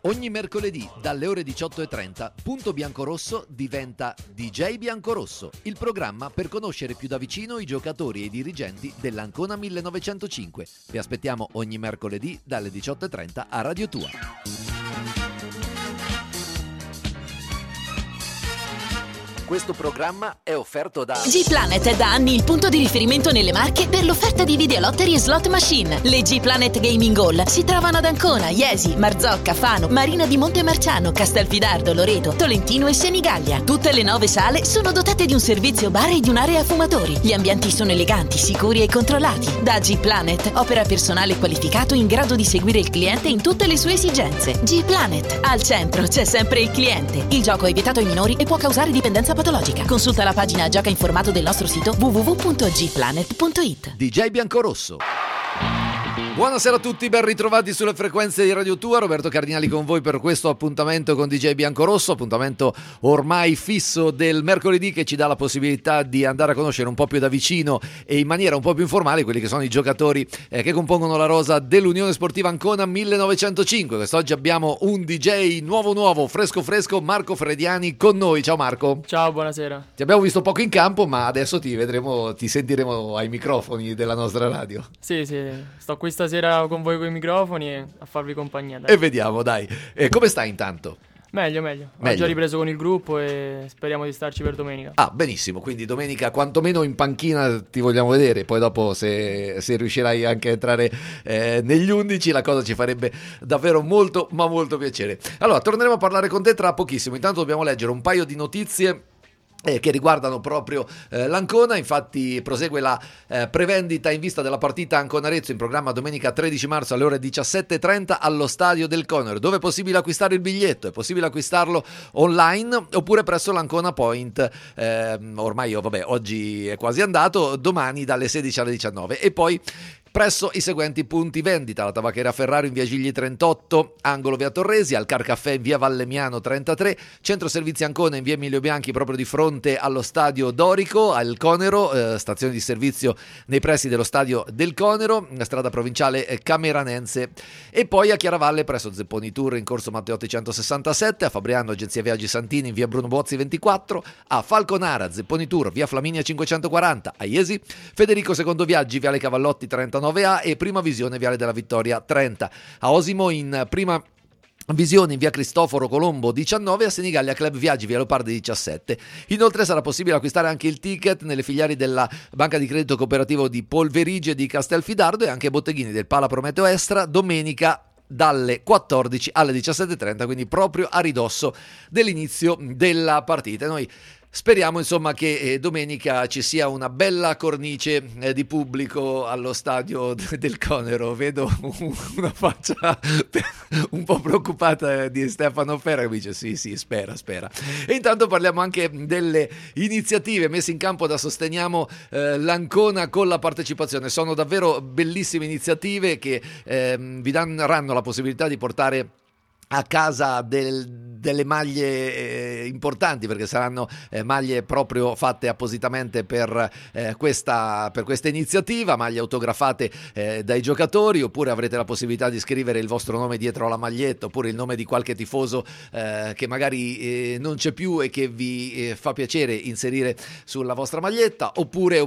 Ogni mercoledì dalle ore 18:30 Punto Biancorosso diventa DJ Biancorosso, il programma per conoscere più da vicino i giocatori e i dirigenti dell'Ancona 1905. Vi aspettiamo ogni mercoledì dalle 18:30 a Radio Tua. Questo programma è offerto da G-Planet è da anni il punto di riferimento nelle Marche per l'offerta di videolottery e slot machine. Le G-Planet Gaming Hall si trovano ad Ancona, Iesi, Marzocca, Fano, Marina di Montemarciano, Castelfidardo, Loreto, Tolentino e Senigallia. Tutte le 9 sale sono dotate di un servizio bar e di un'area fumatori. Gli ambienti sono eleganti, sicuri e controllati. Da G-Planet opera personale qualificato in grado di seguire il cliente in tutte le sue esigenze. G-Planet, al centro c'è sempre il cliente. Il gioco è vietato ai minori e può causare dipendenza patologica. Consulta la pagina Gioca informato del nostro sito www.gplanet.it. DJ Biancorosso. Buonasera a tutti, ben ritrovati sulle frequenze di Radio Tua. Roberto Cardinali con voi per questo appuntamento con DJ Biancorosso, appuntamento ormai fisso del mercoledì che ci dà la possibilità di andare a conoscere un po' più da vicino e in maniera un po' più informale quelli che sono i giocatori che compongono la rosa dell'Unione Sportiva Ancona 1905. Quest'oggi abbiamo un DJ nuovo, fresco, Marco Frediani con noi. Ciao Marco. Ciao, buonasera. Ti abbiamo visto poco in campo, ma adesso ti sentiremo ai microfoni della nostra radio. Sì, sto qui stasera con voi con i microfoni e a farvi compagnia, dai. E vediamo, dai. Come stai intanto? Meglio. Ho già ripreso con il gruppo e speriamo di starci per domenica. Ah, benissimo, quindi domenica quantomeno in panchina ti vogliamo vedere, poi dopo se riuscirai anche a entrare negli 11 la cosa ci farebbe davvero molto, ma molto piacere. Allora, torneremo a parlare con te tra pochissimo, intanto dobbiamo leggere un paio di notizie che riguardano proprio l'Ancona. Infatti prosegue la prevendita in vista della partita Ancona-Arezzo in programma domenica 13 marzo alle ore 17:30 allo Stadio del Conero, dove è possibile acquistare il biglietto. È possibile acquistarlo online oppure presso l'Ancona Point, ormai oggi è quasi andato, domani dalle 16 alle 19, e poi presso i seguenti punti vendita: la Tabaccheria Ferraro in via Gigli 38, angolo via Torresi, al Car Caffè in via Vallemiano 33, Centro Servizi Ancona in via Emilio Bianchi proprio di fronte allo Stadio Dorico, al Conero, stazione di servizio nei pressi dello Stadio del Conero, strada provinciale Cameranense, e poi a Chiaravalle presso Zepponi Tour in corso Matteotti 167, a Fabriano Agenzia Viaggi Santini in via Bruno Bozzi 24, a Falconara Zepponi Tour via Flaminia 540, a Iesi Federico II Viaggi viale Cavallotti 39A e Prima Visione viale della Vittoria 30, a Osimo in Prima Visione in via Cristoforo Colombo 19, a Senigallia Club Viaggi via Leopardi 17. Inoltre sarà possibile acquistare anche il ticket nelle filiali della Banca di Credito Cooperativo di Polverige di Castelfidardo e anche ai botteghini del Pala Prometeo Estra domenica dalle 14 alle 17:30, quindi proprio a ridosso dell'inizio della partita. Noi speriamo insomma che domenica ci sia una bella cornice di pubblico allo Stadio del Conero. Vedo una faccia un po' preoccupata di Stefano Ferra che dice sì, spera. E intanto parliamo anche delle iniziative messe in campo da Sosteniamo l'Ancona con la partecipazione. Sono davvero bellissime iniziative che vi daranno la possibilità di portare a casa delle maglie importanti, perché saranno maglie proprio fatte appositamente per questa iniziativa, maglie autografate dai giocatori, oppure avrete la possibilità di scrivere il vostro nome dietro la maglietta, oppure il nome di qualche tifoso che magari non c'è più e che vi fa piacere inserire sulla vostra maglietta, oppure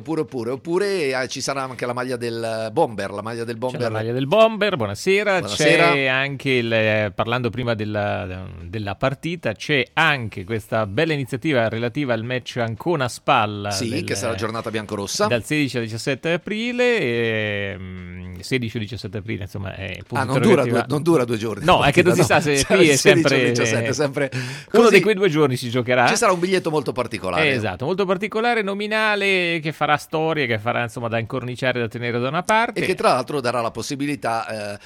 ci sarà anche la maglia del Bomber. C'è la maglia del Bomber, buonasera. C'è anche parlando prima della partita, c'è anche questa bella iniziativa relativa al match Ancona Spalla, che sarà giornata biancorossa dal 16 al 17 aprile, 16 o 17 aprile, insomma non dura 2 giorni, no, è che non si sa se qui è sempre 17, sempre uno di quei 2 giorni si giocherà. Ci sarà un biglietto molto particolare, esatto, molto particolare, nominale, che farà storie, che farà insomma da incorniciare, da tenere da una parte, e che tra l'altro darà la possibilità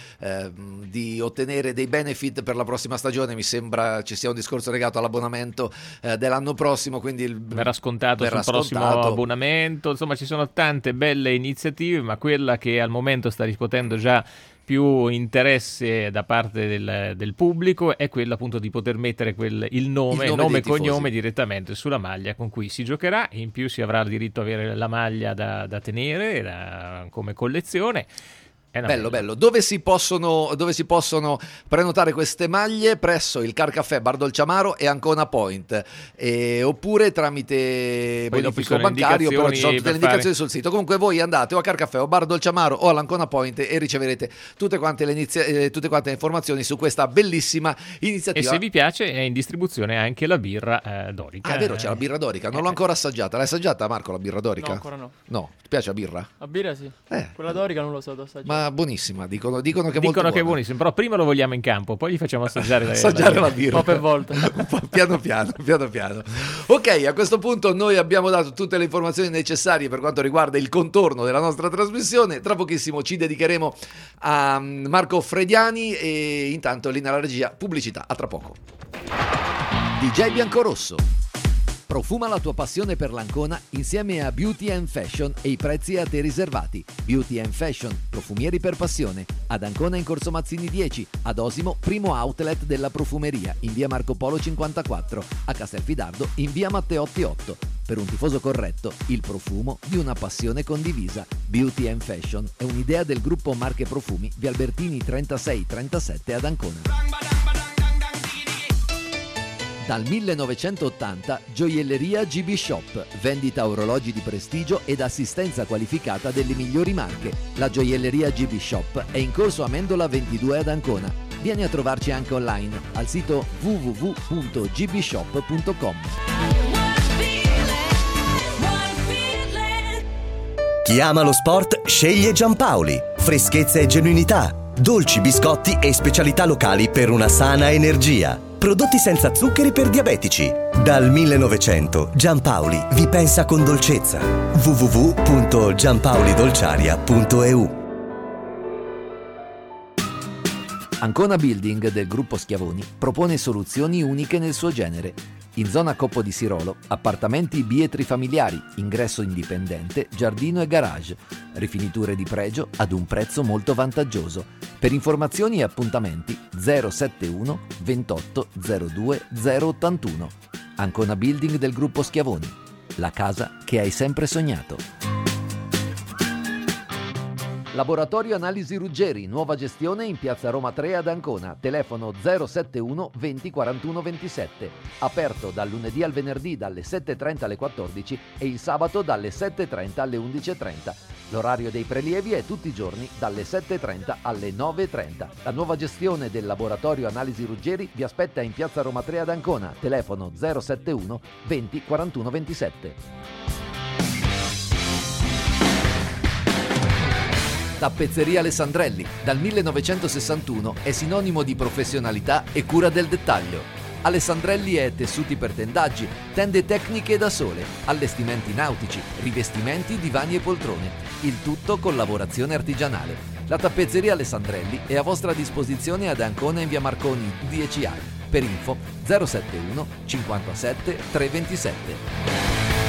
di ottenere dei benefit per la prossima stagione. Mi sembra ci sia un discorso legato all'abbonamento dell'anno prossimo, quindi verrà scontato sul prossimo abbonamento. Insomma, ci sono tante belle iniziative, ma quella che al momento sta riscuotendo già più interesse da parte del pubblico è quella appunto di poter mettere il nome e cognome direttamente sulla maglia con cui si giocherà, e in più si avrà il diritto ad avere la maglia da tenere come collezione. Bello. Dove si possono prenotare queste maglie? Presso il Car Caffè Bar Dolciamaro e Ancona Point, oppure tramite bonifico bancario, però ci sono tutte le indicazioni sul sito. Comunque voi andate o a Car Caffè o Bar Dolciamaro o all'Ancona Point e riceverete tutte quante le informazioni su questa bellissima iniziativa. E se vi piace è in distribuzione anche la birra dorica. È vero, c'è la birra dorica, non l'ho ancora assaggiata. L'hai assaggiata, Marco, la birra dorica? No, ancora no. No, ti piace la birra? La birra sì. Quella dorica non lo so da assaggiare. Ma buonissima, dicono che è molto buona. Che è buonissimo, però prima lo vogliamo in campo, poi gli facciamo assaggiare la birra. Un po' per volta. piano piano. Ok, a questo punto noi abbiamo dato tutte le informazioni necessarie per quanto riguarda il contorno della nostra trasmissione. Tra pochissimo ci dedicheremo a Marco Frediani e intanto lì nella regia pubblicità. A tra poco. DJ Biancorosso. Profuma la tua passione per l'Ancona insieme a Beauty and Fashion e i prezzi a te riservati. Beauty and Fashion, profumieri per passione. Ad Ancona in Corso Mazzini 10, ad Osimo, primo outlet della profumeria, in via Marco Polo 54, a Castelfidardo in via Matteotti 8. Per un tifoso corretto, il profumo di una passione condivisa. Beauty and Fashion è un'idea del gruppo Marche Profumi, via Albertini 36-37 ad Ancona. Dal 1980 Gioielleria GB Shop, vendita orologi di prestigio ed assistenza qualificata delle migliori marche. La Gioielleria GB Shop è in corso Amendola 22 ad Ancona. Vieni a trovarci anche online al sito www.gbshop.com. Chi ama lo sport sceglie Giampaoli. Freschezza e genuinità, dolci, biscotti e specialità locali per una sana energia. Prodotti senza zuccheri per diabetici. Dal 1900 Giampaoli vi pensa con dolcezza. www.giampaolidolciaria.eu. Ancona Building del gruppo Schiavoni propone soluzioni uniche nel suo genere. In zona Coppo di Sirolo, appartamenti bietri familiari, ingresso indipendente, giardino e garage, rifiniture di pregio ad un prezzo molto vantaggioso. Per informazioni e appuntamenti 071 28 02 081. Ancona Building del gruppo Schiavoni, la casa che hai sempre sognato. Laboratorio Analisi Ruggeri, nuova gestione in piazza Roma 3 ad Ancona, telefono 071 20 41 27, aperto dal lunedì al venerdì dalle 7.30 alle 14 e il sabato dalle 7.30 alle 11.30. L'orario dei prelievi è tutti i giorni dalle 7.30 alle 9.30. La nuova gestione del Laboratorio Analisi Ruggeri vi aspetta in piazza Roma 3 ad Ancona, telefono 071 20 41 27. Tappezzeria Alessandrelli, dal 1961 è sinonimo di professionalità e cura del dettaglio. Alessandrelli è tessuti per tendaggi, tende tecniche da sole, allestimenti nautici, rivestimenti, divani e poltrone, il tutto con lavorazione artigianale. La tappezzeria Alessandrelli è a vostra disposizione ad Ancona in via Marconi 10A. Per info 071 57 327.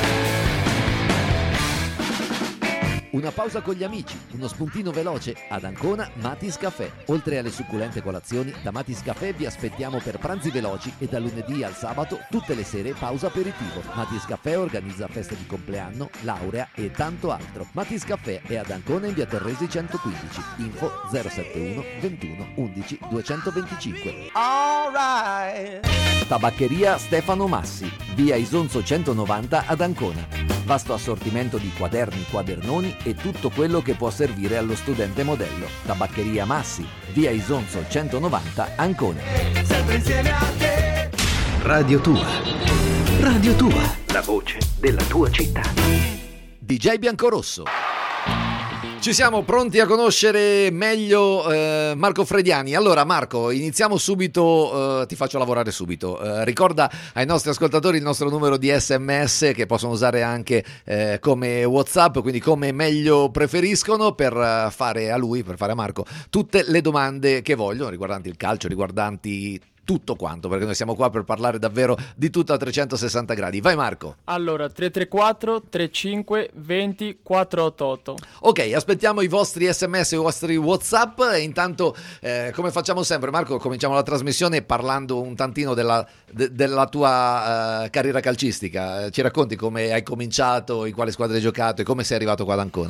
Una pausa con gli amici, uno spuntino veloce ad Ancona Matis Caffè. Oltre alle succulente colazioni, da Matis Caffè vi aspettiamo per pranzi veloci e da lunedì al sabato tutte le sere pausa aperitivo. Matis Caffè organizza feste di compleanno, laurea e tanto altro. Matis Caffè è ad Ancona in via Torresi 115. Info 071 21 11 225. Tabaccheria Stefano Massi, via Isonzo 190 ad Ancona. Vasto assortimento di quaderni, quadernoni e tutto quello che può servire allo studente modello. Tabaccheria Massi, via Isonzo 190 Ancona. Sempre insieme a te. Radio Tua. Radio Tua. La voce della tua città. DJ Biancorosso. Ci siamo pronti a conoscere meglio Marco Frediani. Allora Marco, iniziamo subito, ti faccio lavorare subito. Ricorda ai nostri ascoltatori il nostro numero di SMS che possono usare anche come WhatsApp, quindi come meglio preferiscono, per fare a lui, per fare a Marco tutte le domande che vogliono, riguardanti il calcio, riguardanti tutto quanto, perché noi siamo qua per parlare davvero di tutto a 360 gradi. Vai Marco. Allora, 334 35 20 488. Ok, aspettiamo i vostri SMS, i vostri WhatsApp e intanto come facciamo sempre Marco, cominciamo la trasmissione parlando un tantino della tua carriera calcistica. Ci racconti come hai cominciato, in quale squadra hai giocato e come sei arrivato qua ad Ancona?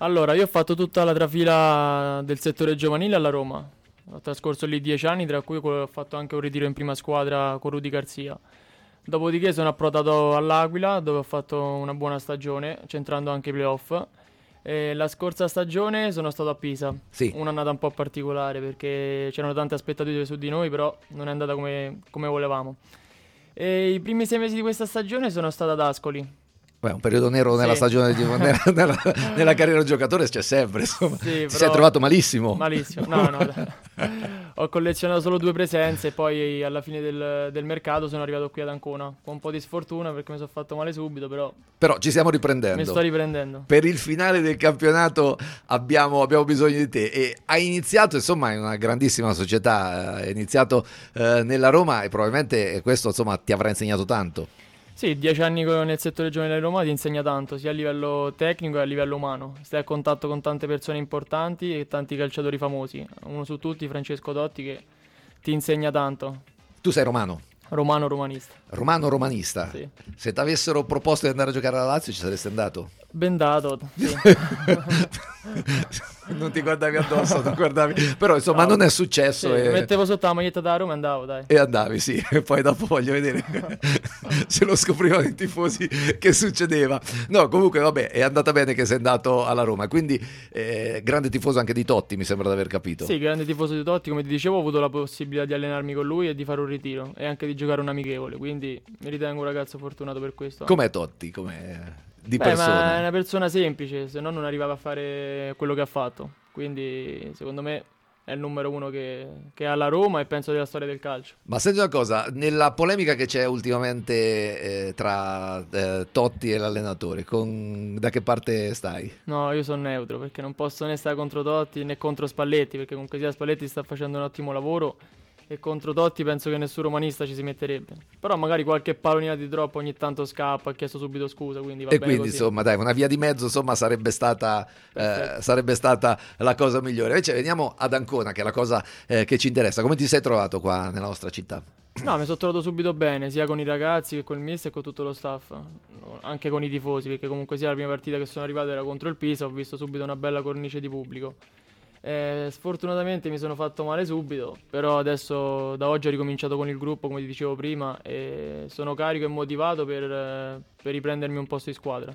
Allora, io ho fatto tutta la trafila del settore giovanile alla Roma. Ho trascorso lì 10 anni, tra cui ho fatto anche un ritiro in prima squadra con Rudy Garzia. Dopodiché sono approdato all'Aquila, dove ho fatto una buona stagione, centrando anche i playoff. E la scorsa stagione sono stato a Pisa, Sì. Un'annata un po' particolare perché c'erano tante aspettative su di noi, però non è andata come volevamo. E i primi 6 mesi di questa stagione sono stato ad Ascoli. Beh, un periodo nero nella Sì. stagione nella carriera del giocatore c'è sempre, insomma. Sì, Ti però- sei trovato malissimo. Malissimo, no. Ho collezionato solo 2 presenze e poi alla fine del mercato sono arrivato qui ad Ancona con un po' di sfortuna perché mi sono fatto male subito, però Però ci stiamo mi riprendendo. sto riprendendo. Per il finale del campionato abbiamo bisogno di te, e hai iniziato insomma in una grandissima società, hai iniziato nella Roma, e probabilmente questo insomma ti avrà insegnato tanto. Sì, 10 anni nel settore giovanile di Roma ti insegna tanto, sia a livello tecnico che a livello umano. Stai a contatto con tante persone importanti e tanti calciatori famosi. Uno su tutti, Francesco Totti, che ti insegna tanto. Tu sei romano, Romanista. romano-romanista. Sì. Se ti avessero proposto di andare a giocare alla Lazio ci saresti andato? Ben dato. Sì. Non ti guardavi addosso, non guardavi. Però insomma No. non è successo, Sì, e... mettevo sotto la maglietta da Roma e andavo, dai. E andavi, sì, e poi dopo voglio vedere se lo scoprivano i tifosi che succedeva. No, comunque vabbè, è andata bene che sei andato alla Roma, quindi grande tifoso anche di Totti, mi sembra di aver capito. Sì, grande tifoso di Totti, come ti dicevo, ho avuto la possibilità di allenarmi con lui e di fare un ritiro e anche di giocare un amichevole, quindi mi ritengo un ragazzo fortunato per questo. Com'è Totti? Com'è di Ma è persona? una persona semplice, se no non arrivava a fare quello che ha fatto, quindi secondo me è il numero 1 che ha la Roma e penso della storia del calcio. Ma senti una cosa, nella polemica che c'è ultimamente tra Totti e l'allenatore, da che parte stai? No, io sono neutro perché non posso né stare contro Totti né contro Spalletti, perché comunque sia Spalletti sta facendo un ottimo lavoro e contro Totti penso che nessun romanista ci si metterebbe. Però magari qualche pallonina di troppo ogni tanto scappa, ha chiesto subito scusa, quindi va E bene quindi così. insomma dai, una via di mezzo insomma sarebbe stata la cosa migliore. Invece veniamo ad Ancona, che è la cosa che ci interessa. Come ti sei trovato qua nella nostra città? No, mi sono trovato subito bene, sia con i ragazzi che con il mister e con tutto lo staff, anche con i tifosi, perché comunque sia la prima partita che sono arrivato era contro il Pisa, ho visto subito una bella cornice di pubblico. Sfortunatamente mi sono fatto male subito, però adesso da oggi ho ricominciato con il gruppo, come ti dicevo prima, e sono carico e motivato per riprendermi un posto di squadra.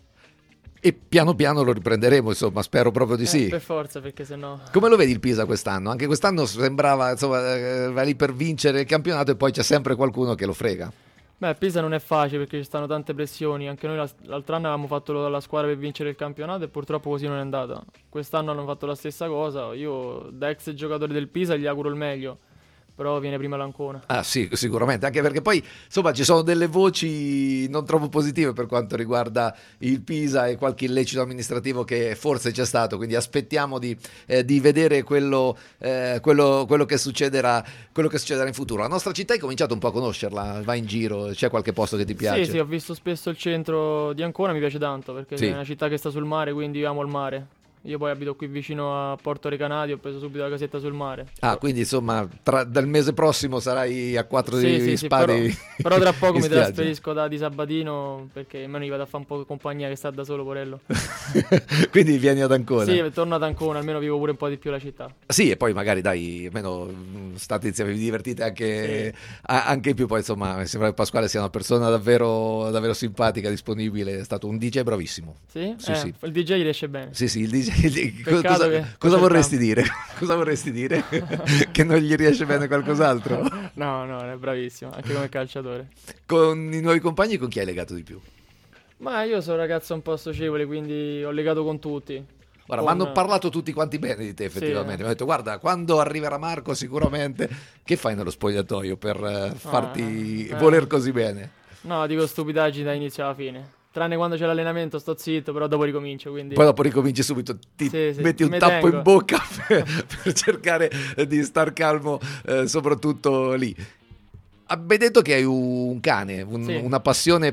E piano piano lo riprenderemo, insomma, spero proprio di sì. Per forza, perché sennò... Come lo vedi il Pisa quest'anno? Anche quest'anno sembrava, insomma, va lì per vincere il campionato e poi c'è sempre qualcuno che lo frega. Beh, Pisa non è facile perché ci stanno tante pressioni, anche noi l'altro anno avevamo fatto la squadra per vincere il campionato e purtroppo così non è andata. Quest'anno hanno fatto la stessa cosa, io da ex giocatore del Pisa gli auguro il meglio, però viene prima l'Ancona. Ah sì, sicuramente, anche perché poi insomma ci sono delle voci non troppo positive per quanto riguarda il Pisa e qualche illecito amministrativo che forse c'è stato, quindi aspettiamo di vedere quello che succederà in futuro. La nostra città hai cominciato un po' a conoscerla, vai in giro, c'è qualche posto che ti piace? Sì, ho visto spesso il centro di Ancona, mi piace tanto perché Sì. è una città che sta sul mare, quindi io amo il mare. Io poi abito qui vicino a Porto Recanati, ho preso subito la casetta sul mare. Ah, quindi insomma dal mese prossimo sarai a 4 Sì, di sì, spade. però tra poco in mi spiaggia. trasferisco di Sabatino perché almeno gli vado a fare un po' di compagnia che sta da solo, porello. Quindi vieni ad Ancona. Sì, torno ad Ancona, almeno vivo pure un po' di più la città. Sì, e poi magari dai, almeno state insieme, vi divertite anche, anche in più. Poi insomma, mi sembra che Pasquale sia una persona davvero, davvero simpatica, disponibile, è stato un DJ bravissimo. Sì? Sì, sì. Il DJ riesce bene. Sì, sì, il DJ. Peccato che Cosa c'è vorresti il dire? Cosa vorresti dire? Che non gli riesce bene qualcos'altro? No, è bravissimo, anche come calciatore. Con i nuovi compagni con chi hai legato di più? Ma io sono un ragazzo un po' socievole, quindi ho legato con tutti. Guarda, mi hanno parlato tutti quanti bene di te effettivamente. Mi hanno detto, guarda, quando arriverà Marco sicuramente, che fai nello spogliatoio per farti voler così bene? No, dico stupidaggini da inizio alla fine. Tranne quando c'è l'allenamento sto zitto, però dopo ricomincio, quindi... Poi dopo ricominci subito, ti Sì, metti un mi tappo tengo. in bocca per cercare di star calmo, soprattutto lì. Abbiamo detto che hai un cane, Sì. una passione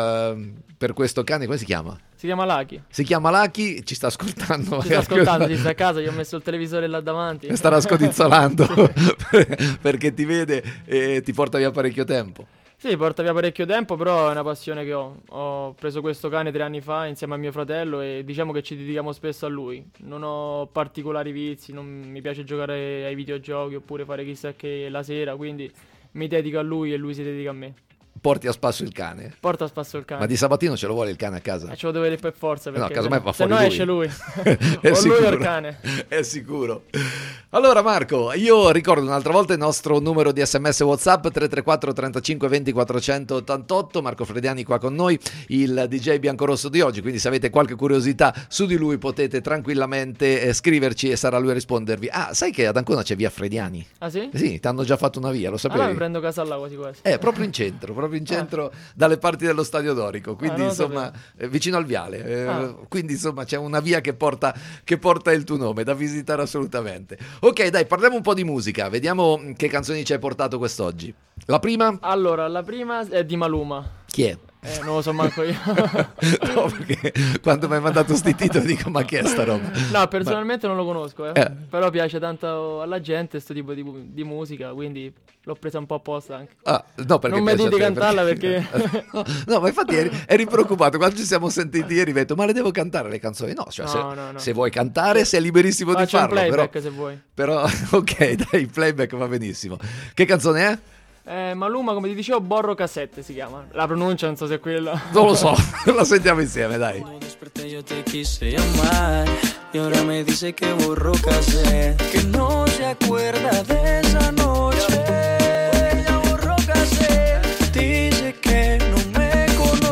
per questo cane, come si chiama? Si chiama Lucky. Si chiama Lucky, ci sta ascoltando. Ci sta ascoltando, si sta a casa, gli ho messo il televisore là davanti. Starà scodizzolando perché ti vede e ti porta via parecchio tempo. Sì, porta via parecchio tempo, però è una passione che ho. Ho preso questo cane 3 anni fa insieme a mio fratello e diciamo che ci dedichiamo spesso a lui. Non ho particolari vizi, non mi piace giocare ai videogiochi oppure fare chissà che la sera, quindi mi dedico a lui e lui si dedica a me. Porti a spasso il cane? Porta a spasso il cane. Ma di sabattino ce lo vuole il cane a casa? Ce lo deve per forza, perché casomai va fuori se no lui. esce lui. È o sicuro, lui o il cane. È sicuro. Allora Marco, io ricordo un'altra volta il nostro numero di SMS WhatsApp 334 35 20 488. Marco Frediani qua con noi, il DJ biancorosso di oggi, quindi se avete qualche curiosità su di lui potete tranquillamente scriverci e sarà lui a rispondervi. Ah, sai che ad Ancona c'è via Frediani? Ah sì? Sì, ti hanno già fatto una via, lo sapevi? Allora mi prendo casa là quasi quasi. Proprio in centro dalle parti dello Stadio Dorico, quindi insomma vicino al viale, quindi insomma c'è una via che porta il tuo nome, da visitare assolutamente. Ok, dai, parliamo un po' di musica, vediamo che canzoni ci hai portato quest'oggi. La prima? Allora, la prima è di Maluma. Chi è? Non lo so manco io. No, perché quando mi hai mandato sti titoli dico ma che è sta roba? No, personalmente non lo conosco, però piace tanto alla gente questo tipo di musica, quindi l'ho presa un po' apposta anche. No, perché non mi dite di cantarla perché... No, ma infatti eri preoccupato quando ci siamo sentiti ieri, mi hai detto ma le devo cantare le canzoni? No, cioè no. Se vuoi cantare sei liberissimo di farlo. Faccio un playback se vuoi. Però ok, dai, il playback va benissimo. Che canzone è? Maluma, come ti dicevo, Borro Cassette si chiama. La pronuncia non so se è quella. Non lo so, la sentiamo insieme, dai. Cuando desperté yo te quise llamar y ahora me dice que borró cassette, que no se acuerda de esa noche. Ella borró cassette, dice que no me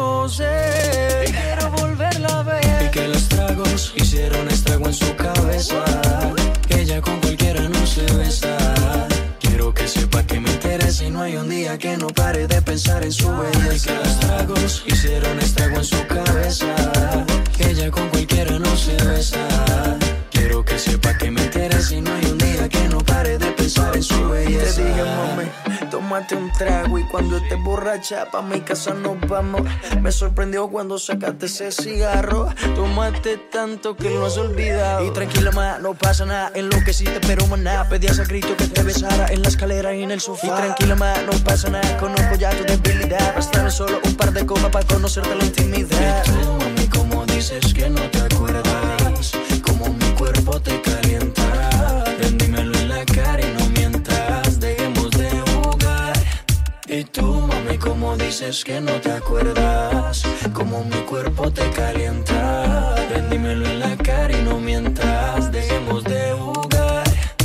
conoce y quiero volverla a ver, y que los tragos hicieron estrago en su cabeza, que ella con cualquiera no se besa. Quiero que sepa que me interesa y no hay un día que no pare de pensar en su belleza. Que los tragos hicieron estrago en su cabeza, que ella con cualquiera no se besa. Quiero que sepa que me interesa y no hay un día que no pare de pensar en su belleza. Te dije, mami, tómate un trago y cuando estés borracha pa' mi casa nos vamos. Me sorprendió cuando sacaste ese cigarro. Tómate tanto que lo has olvidado. Y tranquila ma, no pasa nada, enloqueciste pero maná. Pedías a grito que te besara en la escalera y en el sofá. Y tranquila ma, no pasa nada, conozco ya tu debilidad. Bastaron solo un par de copas para conocerte la intimidad. Y tú, mami, como dices que no te acuerdas, como mi cuerpo te calienta. Ven, dímelo en la cara y no mientas, dejemos de jugar. Y tú, mami, como dices que no te acuerdas, como mi cuerpo te calienta. Ven, dímelo en la cara y no mientas, dejemos de jugar.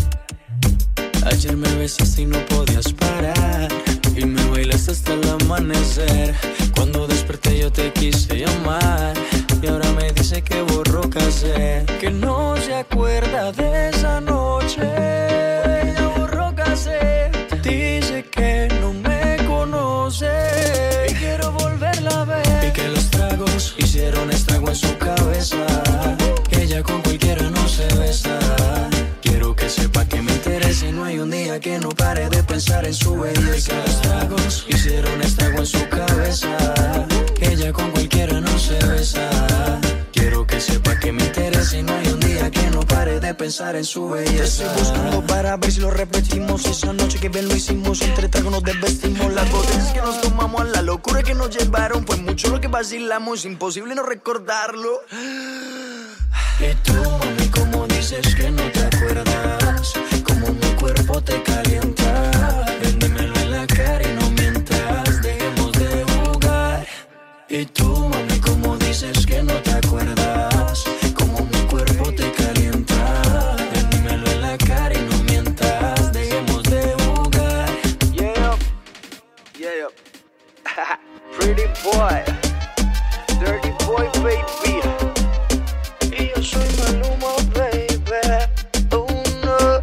Ayer me besaste y no podías parar, y me bailaste hasta el amanecer. Cuando desperté yo te quise llamar, y ahora me dice que borró cassette, que no se acuerda de esa noche. Ella borró cassette, dice que no me conoce y quiero volverla a ver, y que los tragos hicieron estrago en su cabeza, que ella con cualquiera no se besa. Quiero que sepa que me interesa y no hay un día que no pare de pensar en su belleza. Que los tragos hicieron estrago en su cabeza, que ella con cualquiera no se besa. Quiero que sepa que me interesa y no hay un día que no pare de pensar en su belleza. Te estoy buscando para ver si lo repetimos. Esa noche que bien lo hicimos, entre tragos nos desvestimos. Las botellas que nos tomamos, la locura que nos llevaron, pues mucho lo que vacilamos, imposible no recordarlo. Y tú, mami, como dices que no te acuerdas, como mi cuerpo te calienta. Ven, dímelo en la cara y no mientas, dejemos de jugar. Y tú, mami, como dices que no te acuerdas, como mi cuerpo te calienta. Ven, dímelo en la cara y no mientas, dejemos de jugar. Yeah, yeah. Pretty boy, dirty boy, baby. Y yo soy Maluma, baby. Oh no.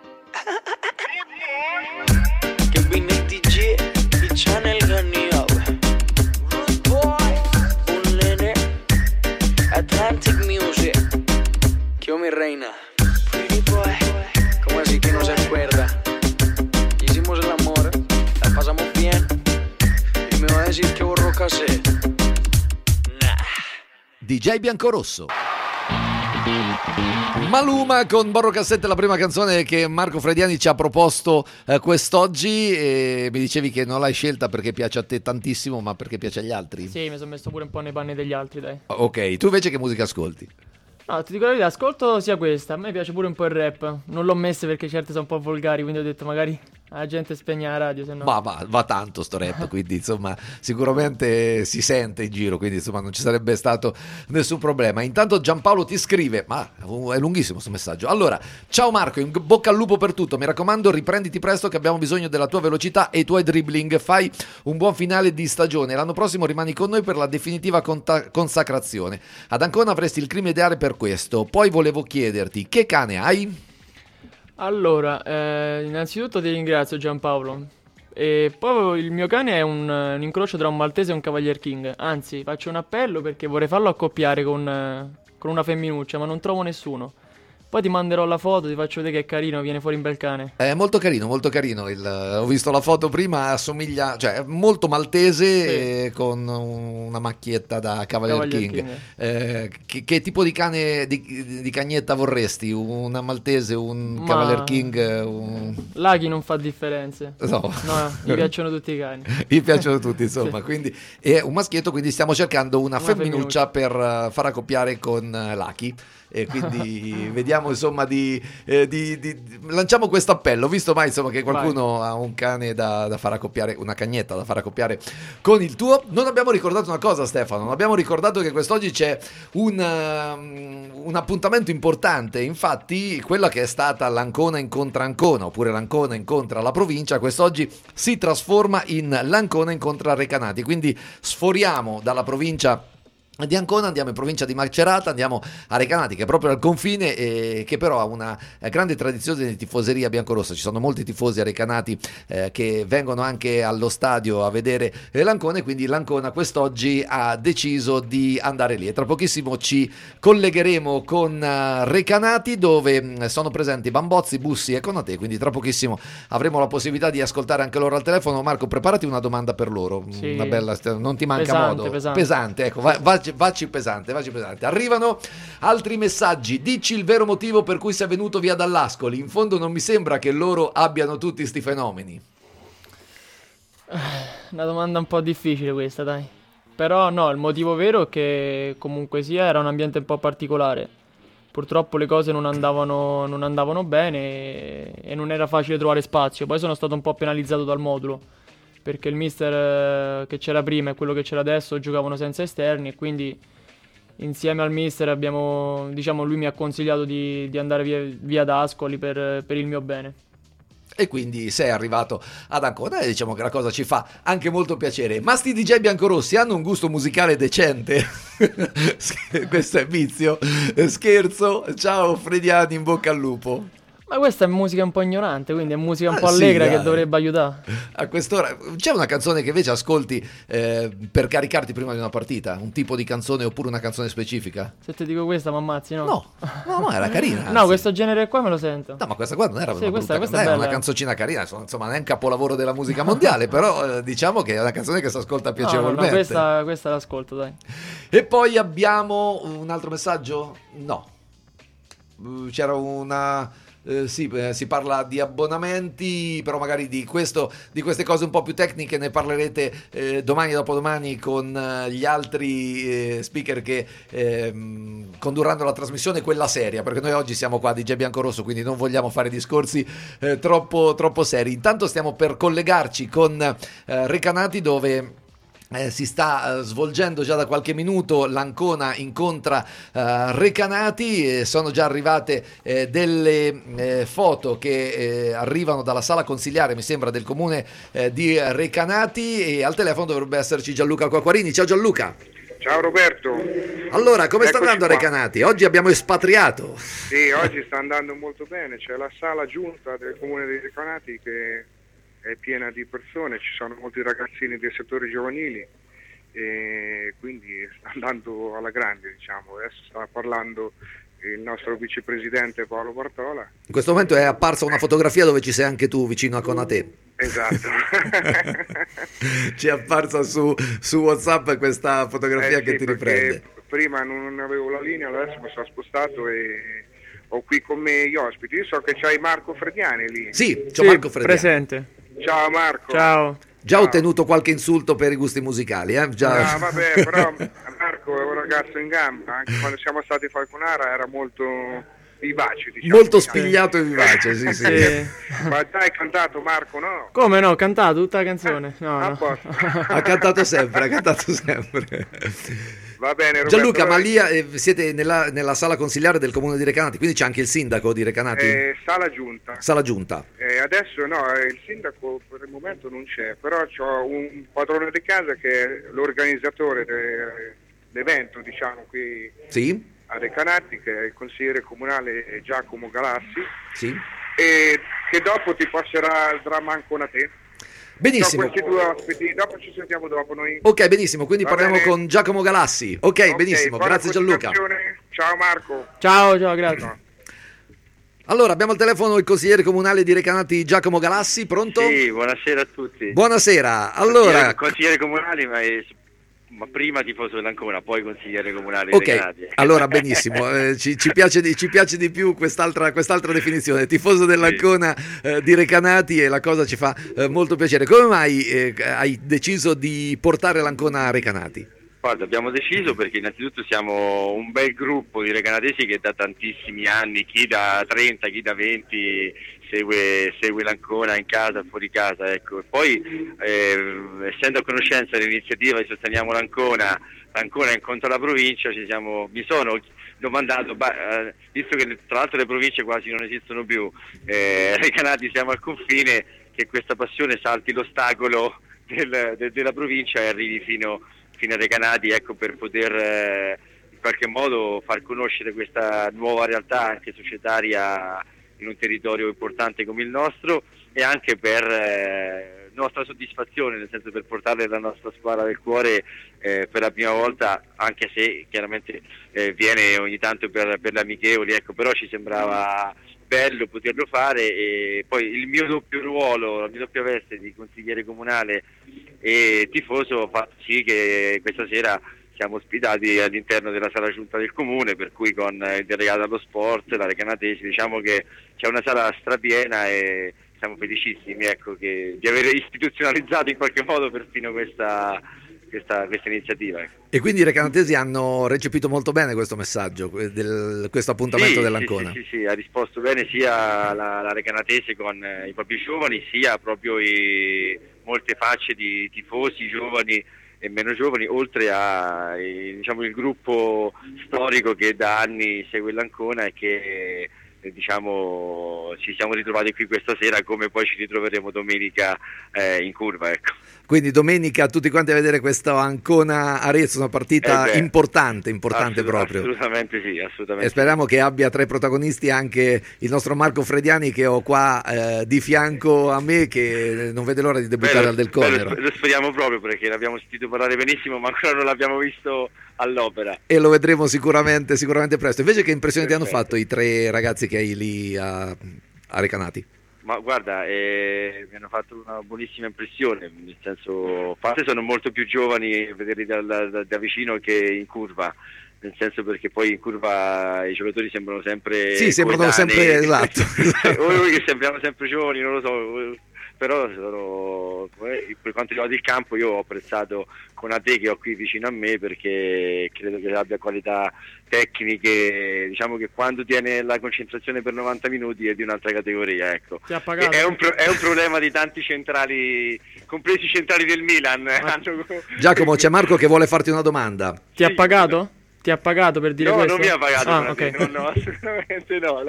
Kevin DJ y Channel Ganio. Rude boy, un nene. Atlantic Music. Que mi reina. Pretty boy. ¿Cómo así que no se acuerda? Hicimos el amor, la pasamos bien, y me va a decir que borró cassette. DJ Biancorosso. Maluma con Borro Cassette, la prima canzone che Marco Frediani ci ha proposto quest'oggi, e mi dicevi che non l'hai scelta perché piace a te tantissimo, ma perché piace agli altri. Sì, mi sono messo pure un po' nei panni degli altri, dai. Ok, tu invece che musica ascolti? No, ti dico la verità, ascolto sia questa, a me piace pure un po' il rap. Non l'ho messa perché certe sono un po' volgari, quindi ho detto magari la gente spegne la radio, se no. Ma va tanto sto rap, quindi insomma sicuramente si sente in giro, quindi insomma non ci sarebbe stato nessun problema. Intanto Giampaolo ti scrive, ma è lunghissimo questo messaggio. Allora, ciao Marco, in bocca al lupo per tutto, mi raccomando riprenditi presto che abbiamo bisogno della tua velocità e i tuoi dribbling, fai un buon finale di stagione, l'anno prossimo rimani con noi per la definitiva consacrazione. Ad Ancona avresti il clima ideale per questo. Poi volevo chiederti, che cane hai? Allora, innanzitutto ti ringrazio Giampaolo. E poi il mio cane è un incrocio tra un maltese e un cavalier king. Anzi, faccio un appello perché vorrei farlo accoppiare con una femminuccia, ma non trovo nessuno. Poi ti manderò la foto, ti faccio vedere che è carino, viene fuori un bel cane. È molto carino, molto carino. Ho visto la foto prima, assomiglia, cioè è molto maltese, sì, con una macchietta da Cavalier King. Che tipo di cane, di cagnetta vorresti? Una maltese, un Cavalier King? Lucky non fa differenze. No, gli piacciono tutti i cani. Gli piacciono tutti, insomma. Sì. Quindi è un maschietto, quindi stiamo cercando una femminuccia per far accoppiare con Lucky. E quindi vediamo insomma di lanciamo questo appello, visto mai insomma che qualcuno ha un cane da far accoppiare, una cagnetta da far accoppiare con il tuo. Non abbiamo ricordato una cosa, Stefano, non abbiamo ricordato che quest'oggi c'è un appuntamento importante, infatti quella che è stata l'Ancona incontra Ancona, oppure l'Ancona incontra la provincia, quest'oggi si trasforma in l'Ancona incontra Recanati, quindi sforiamo dalla provincia di Ancona, andiamo in provincia di Macerata, andiamo a Recanati che è proprio al confine e che però ha una grande tradizione di tifoseria biancorossa. Ci sono molti tifosi a Recanati che vengono anche allo stadio a vedere l'Ancona, e quindi l'Ancona quest'oggi ha deciso di andare lì, e tra pochissimo ci collegheremo con Recanati dove sono presenti Bambozzi, Bussi e Conate, quindi tra pochissimo avremo la possibilità di ascoltare anche loro al telefono. Marco, preparati una domanda per loro, sì, una bella, non ti manca modo, pesante, ecco, Vacci pesante. Arrivano altri messaggi. Dici il vero motivo per cui sei venuto via dall'Ascoli. In fondo non mi sembra che loro abbiano tutti sti fenomeni. Una domanda un po' difficile questa, dai. Però no, il motivo vero è che comunque sia era un ambiente un po' particolare. Purtroppo le cose non andavano bene e non era facile trovare spazio. Poi sono stato un po' penalizzato dal modulo, perché il mister che c'era prima e quello che c'era adesso giocavano senza esterni, e quindi insieme al mister lui mi ha consigliato di andare via da Ascoli per il mio bene. E quindi sei arrivato ad Ancona, e diciamo che la cosa ci fa anche molto piacere. Ma sti DJ biancorossi hanno un gusto musicale decente? Questo è vizio, scherzo. Ciao Frediani, in bocca al lupo. Ma questa è musica un po' ignorante, quindi è musica un po' allegra, sì, che dovrebbe aiutare. A quest'ora c'è una canzone che invece ascolti per caricarti prima di una partita? Un tipo di canzone oppure una canzone specifica? Se ti dico questa mi ammazzi, no? No, era carina. No, questo genere qua me lo sento. No, ma questa qua non era questa era una canzoncina carina, insomma non è un capolavoro della musica mondiale, però diciamo che è una canzone che si ascolta piacevolmente. No, questa l'ascolto, dai. E poi abbiamo un altro messaggio? No. C'era una... si parla di abbonamenti, però magari di queste cose un po' più tecniche ne parlerete domani e dopodomani con gli altri speaker che condurranno la trasmissione, quella seria, perché noi oggi siamo qua di DJ Biancorosso, quindi non vogliamo fare discorsi troppo seri. Intanto stiamo per collegarci con Recanati, dove si sta svolgendo già da qualche minuto l'Ancona incontra Recanati. Sono già arrivate delle foto che arrivano dalla sala consiliare, mi sembra, del comune di Recanati, e al telefono dovrebbe esserci Gianluca Quacquarini. Ciao Gianluca. Ciao Roberto. Allora, come sta andando a Recanati? Oggi abbiamo espatriato. Sì, oggi sta andando molto bene, c'è la sala giunta del comune di Recanati che è piena di persone, ci sono molti ragazzini dei settori giovanili e quindi sta andando alla grande, diciamo. Adesso sta parlando il nostro vicepresidente Paolo Bartola. In questo momento è apparsa una fotografia dove ci sei anche tu vicino a Conate. Esatto. Ci è apparsa su WhatsApp questa fotografia che ti riprende. prima non avevo la linea, adesso mi sono spostato e ho qui con me gli ospiti. Io so che c'hai Marco Frediani lì. Sì, c'è Marco Frediani. Presente. Ciao Marco. Ciao. Già ho ottenuto qualche insulto per i gusti musicali, Già. No, vabbè, però Marco è un ragazzo in gamba, anche quando siamo stati a Falconara era molto vivace, diciamo. Molto spigliato e vivace, sì. Ma hai cantato Marco, no? Come no? Ho cantato tutta la canzone. No. Ha cantato sempre. Va bene, Roberto. Gianluca, ma lì siete nella sala consigliare del comune di Recanati, quindi c'è anche il sindaco di Recanati? Sala giunta. Sala giunta. Adesso no, il sindaco per il momento non c'è, però c'ho un padrone di casa che è l'organizzatore dell'evento, diciamo, qui a Recanati, che è il consigliere comunale Giacomo Galassi, e che dopo ti passerà il dramma ancora a te. Benissimo. Questi due ospiti, dopo ci sentiamo dopo noi. Ok, benissimo, quindi parliamo con Giacomo Galassi. Ok, benissimo, grazie Gianluca. Ciao Marco. Ciao, grazie. No. Allora, abbiamo al telefono il consigliere comunale di Recanati Giacomo Galassi, pronto? Sì, buonasera a tutti. Buonasera, allora... Consigliere comunale, ma prima tifoso dell'Ancona, poi consigliere comunale di Recanati. Allora benissimo, ci piace di più quest'altra definizione, tifoso dell'Ancona di Recanati, e la cosa ci fa molto piacere. Come mai hai deciso di portare l'Ancona a Recanati? Guarda, abbiamo deciso perché innanzitutto siamo un bel gruppo di recanatesi che da tantissimi anni, chi da 30, chi da 20 segue l'Ancona in casa, fuori casa, ecco. E poi essendo a conoscenza dell'iniziativa di Sosteniamo l'Ancona incontra la provincia, mi sono domandato, visto che tra l'altro le province quasi non esistono più, Recanati siamo al confine, che questa passione salti l'ostacolo della provincia e arrivi fino a Recanati, ecco, per poter in qualche modo far conoscere questa nuova realtà anche societaria in un territorio importante come il nostro, e anche per nostra soddisfazione, nel senso per portare la nostra squadra del cuore per la prima volta, anche se chiaramente viene ogni tanto per le amichevoli, ecco, però ci sembrava bello poterlo fare. E poi il mio doppio ruolo, la mia doppia veste di consigliere comunale e tifoso ha fatto sì che questa sera siamo ospitati all'interno della sala giunta del comune, per cui con il delegato allo sport, la Recanatesi, diciamo che c'è una sala strapiena e siamo felicissimi, ecco, di aver istituzionalizzato in qualche modo perfino questa iniziativa. E quindi i recanatesi hanno recepito molto bene questo messaggio, questo appuntamento dell'Ancona? Sì, ha risposto bene sia la recanatese con i propri giovani, sia proprio molte facce di tifosi giovani e meno giovani, oltre a diciamo il gruppo storico che da anni segue l'Ancona e che diciamo ci siamo ritrovati qui questa sera, come poi ci ritroveremo domenica in curva, ecco. Quindi domenica tutti quanti a vedere questa Ancona Arezzo, una partita importante proprio. Assolutamente sì. E speriamo che abbia tra i protagonisti anche il nostro Marco Frediani, che ho qua di fianco a me, che non vede l'ora di debuttare al Del Conero. Lo speriamo proprio, perché l'abbiamo sentito parlare benissimo, ma ancora non l'abbiamo visto all'opera. E lo vedremo sicuramente presto. Invece che impressione ti hanno fatto i 3 ragazzi che hai lì a Recanati? Ma guarda, mi hanno fatto una buonissima impressione, nel senso, a parte sono molto più giovani, vederli da vicino che in curva, nel senso, perché poi in curva i giocatori sembrano sempre sembrano sempre, esatto. Noi che sembriamo sempre giovani, non lo so, però per quanto riguarda il campo io ho apprezzato Konate, che ho qui vicino a me, perché credo che abbia qualità tecniche, diciamo che quando tiene la concentrazione per 90 minuti è di un'altra categoria, ecco. Ti ha pagato? È un problema di tanti centrali, compresi i centrali del Milan. Giacomo, c'è Marco che vuole farti una domanda. Ti ha pagato? Ti ha pagato per dire questo? No, non mi ha pagato, okay. No, assolutamente no.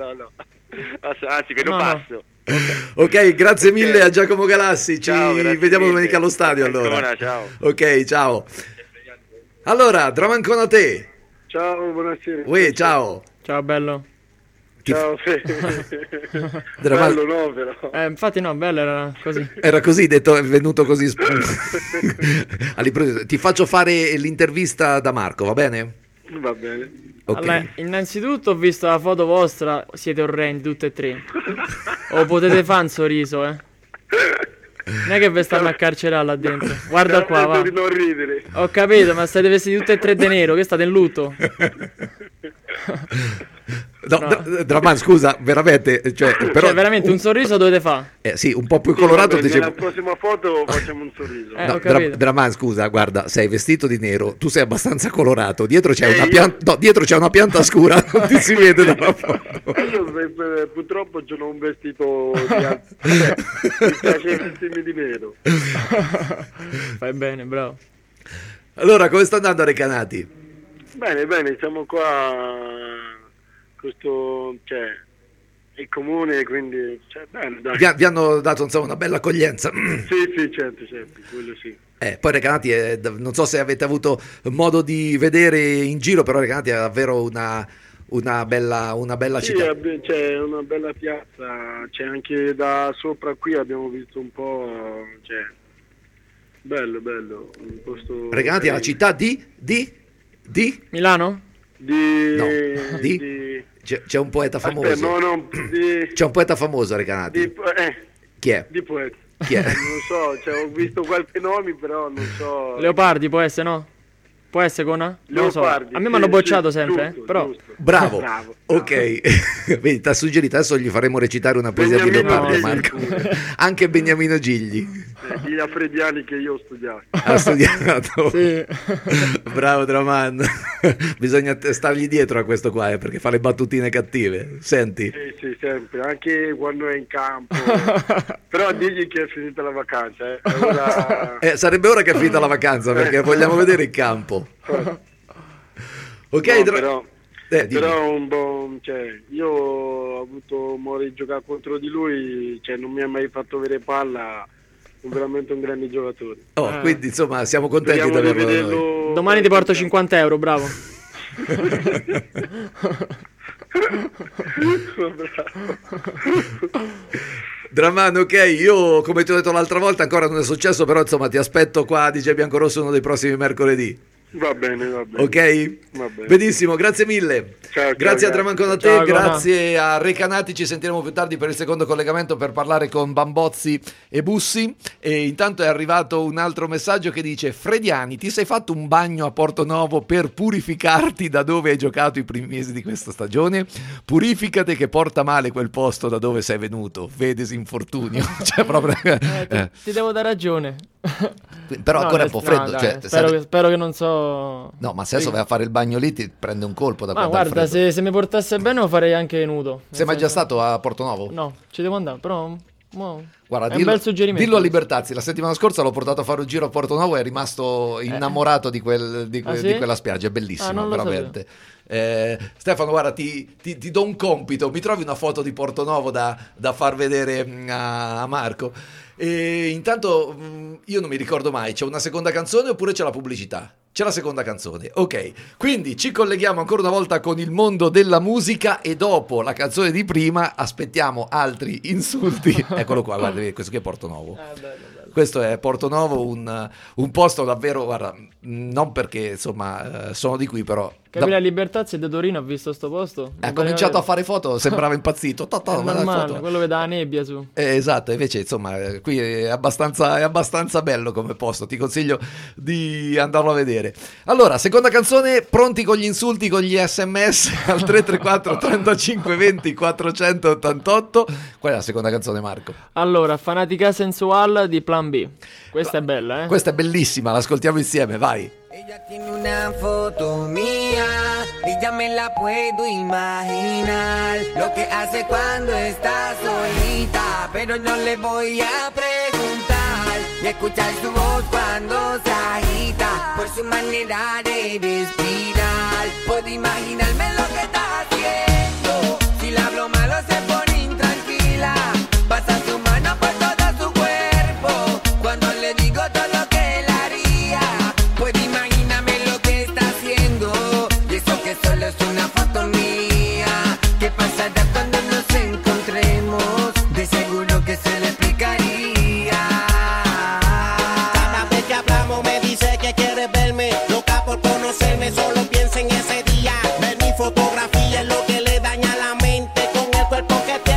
Anzi, ve lo passo. Ok, grazie mille a Giacomo Galassi. Ci vediamo domenica allo stadio, allora. Ancona, ciao. Ok, ciao. Allora, Dramancona a te. Ciao, buonasera. Ciao. Ciao, bello. Ciao, bello no, però. Infatti no, bello era così. Era così, detto, è venuto così. Ti faccio fare l'intervista da Marco, va bene? Va bene. Okay. Allora, innanzitutto ho visto la foto vostra, siete orrendi tutte e 3. O potete fare un sorriso, Non è che vi stanno a carcerare là dentro. Guarda qua, va. Di non ridere. Ho capito, ma state vestiti tutti e tre di nero, che state in lutto. No. Draman, scusa, veramente, però veramente un sorriso dovete fare. Sì, un po' più colorato. Vabbè, nella prossima foto facciamo un sorriso. Draman, scusa, guarda, sei vestito di nero, tu sei abbastanza colorato, dietro c'è una pianta, dietro c'è una pianta scura, non ti si vede dalla foto. Io purtroppo ho un vestito mi piace vestirmi di nero. Fai bene, bravo. Allora, come sta andando a Recanati? Bene, siamo qua. Questo è il comune, quindi bene, dai. Vi hanno dato insomma una bella accoglienza. Sì, certo, quello sì. Poi Recanati non so se avete avuto modo di vedere in giro, però Recanati è davvero una bella città. C'è una bella piazza, c'è anche da sopra qui abbiamo visto un po', bello, un posto. Recanati è la città di Milano? C'è un poeta famoso. C'è un poeta famoso a Recanati. Chi è? Di poeta. Chi è? Non so, ho visto qualche nome, però non so. Leopardi può essere, no? Può essere Cona? Non lo so. A me mi hanno bocciato sempre, giusto, però. Giusto. Bravo. Ok. Vedi, ti ha suggerito, adesso gli faremo recitare una poesia di Leopardi, Marco. Anche Beniamino Gigli. Gli affrediani che io ho studiato. Ha studiato? Sì. Bravo Draman. Bisogna stargli dietro a questo qua, perché fa le battutine cattive. Senti? Sì, sempre, anche quando è in campo. Però digli che è finita la vacanza. Ora... sarebbe ora che è finita la vacanza, perché vogliamo vedere il campo. Ok, no, però un po', io ho avuto modo di giocare contro di lui, non mi ha mai fatto vedere palla, è veramente un grande giocatore. Quindi insomma siamo contenti di averlo. Domani ti porto 50 euro, bravo. Draman, ok, io come ti ho detto l'altra volta ancora non è successo, però insomma ti aspetto qua a DJ Biancorosso uno dei prossimi mercoledì. Va bene. Ok? Va bene. Benissimo, grazie mille. Ciao, grazie a Draman con te, ciao, grazie a Recanati, ci sentiremo più tardi per il secondo collegamento per parlare con Bambozzi e Bussi. E intanto è arrivato un altro messaggio che dice: Frediani, ti sei fatto un bagno a Portonovo per purificarti da dove hai giocato i primi mesi di questa stagione? Purificate che porta male quel posto da dove sei venuto, vedesi infortunio. Proprio... ti devo dare ragione. Però ancora è un po' freddo, spero che non so. No, ma se adesso vai a fare il bagno lì ti prende un colpo da guarda, se mi portasse bene lo farei anche nudo. Sei mai già stato a Portonovo? No, ci devo andare, però guarda, è un bel suggerimento. Dillo a Libertazzi, la settimana scorsa l'ho portato a fare un giro a Portonovo e è rimasto innamorato di quella spiaggia, è bellissima, veramente. Stefano, guarda, ti do un compito, mi trovi una foto di Portonovo da far vedere a Marco. E intanto io non mi ricordo mai, c'è una seconda canzone oppure c'è la pubblicità? C'è la seconda canzone, ok. Quindi ci colleghiamo ancora una volta con il mondo della musica e dopo la canzone di prima aspettiamo altri insulti. Eccolo qua, guarda, questo qui è Portonovo. Questo è Portonovo, un posto davvero, guarda, non perché insomma sono di qui, però Gabriele Libertazzi e De Torino ha visto sto posto? Ha cominciato a fare foto, sembrava impazzito. Quello vede la nebbia su. Esatto, invece insomma qui è abbastanza bello come posto, ti consiglio di andarlo a vedere. Allora, seconda canzone, pronti con gli insulti, con gli sms al 334 35 20 488. Qual è la seconda canzone, Marco? Allora, Fanatica Sensual di Plan B. Questa è bella, Questa è bellissima, l'ascoltiamo insieme, vai. Ella tiene una foto mía, ella me la puedo imaginar, lo que hace cuando está solita, pero no le voy a preguntar, y escuchar su voz cuando se agita, por su manera de respirar, puedo imaginarme lo que está haciendo, si le hablo malo se pone intranquila, pasa su mano por todo su cuerpo, cuando le digo todo lo que él haría, puedo imaginarme lo que está haciendo, y eso que solo es una foto mía, ¿qué pasará cuando nos encontremos? De seguro que se le explicaría. Cada vez que hablamos me dice que quiere verme, loca por conocerme, solo piensa en ese día, ver mi fotografía es lo que le daña la mente, con el cuerpo que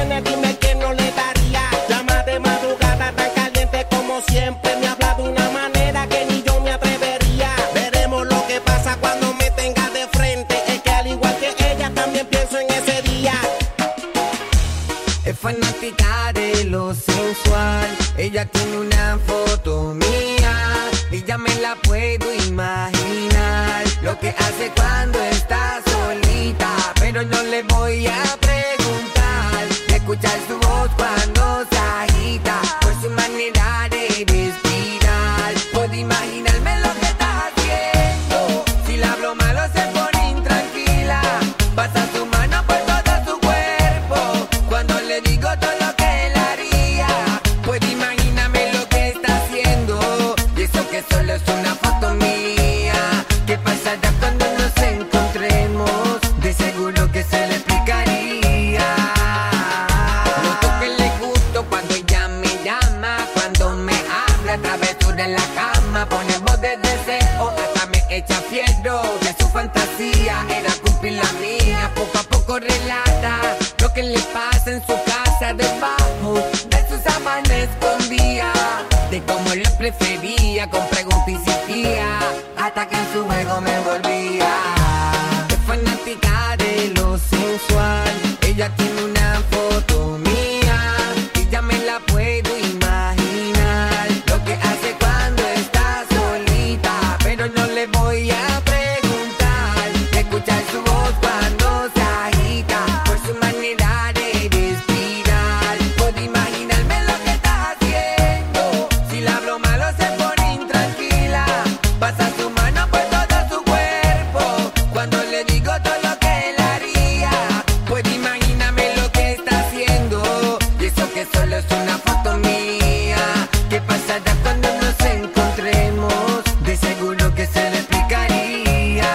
fanática de lo sensual. Ella tiene una foto mía y ya me la puedo imaginar. Lo que hace cuando está solita, pero no le voy a preguntar. De escuchar su voz cuando se agita, por su manera de respirar. Puedo imaginarme lo que está haciendo. Si le hablo malo se pone intranquila. Pasa su mano por todo su cuerpo cuando le digo todo lo que él haría. Puedo imaginarme lo que está haciendo. Y eso que solo es una foto mía. ¿Qué pasará cuando nos encontremos? De seguro que se le explicaría. Noto que le gusto cuando ella me llama, cuando me habla a través de la cama. Pone voz de deseo, hasta me echa fierro. De su fantasía era cumplir la mía. Poco a poco relata lo que le pasa en su casa, debajo de sus sábanas escondía. De cómo lo prefería, con preguntas insistía, hasta que en su juego me envolvía. Es fanática de lo sensual. Ella tiene una foto mía y ya me la puedo imaginar. Lo que hace cuando está solita, pero no le voy a preguntar. Escuchar su voz cuando se agita, por su manera de respirar. Puedo imaginarme lo que está haciendo. Si le hablo malo se pone intranquila. Pasa su mano por todo su cuerpo cuando le digo todo lo que él haría. Puedo imaginarme lo que está haciendo. Y eso que solo es una foto mía. ¿Qué pasará cuando nos encontremos? De seguro que se le explicaría.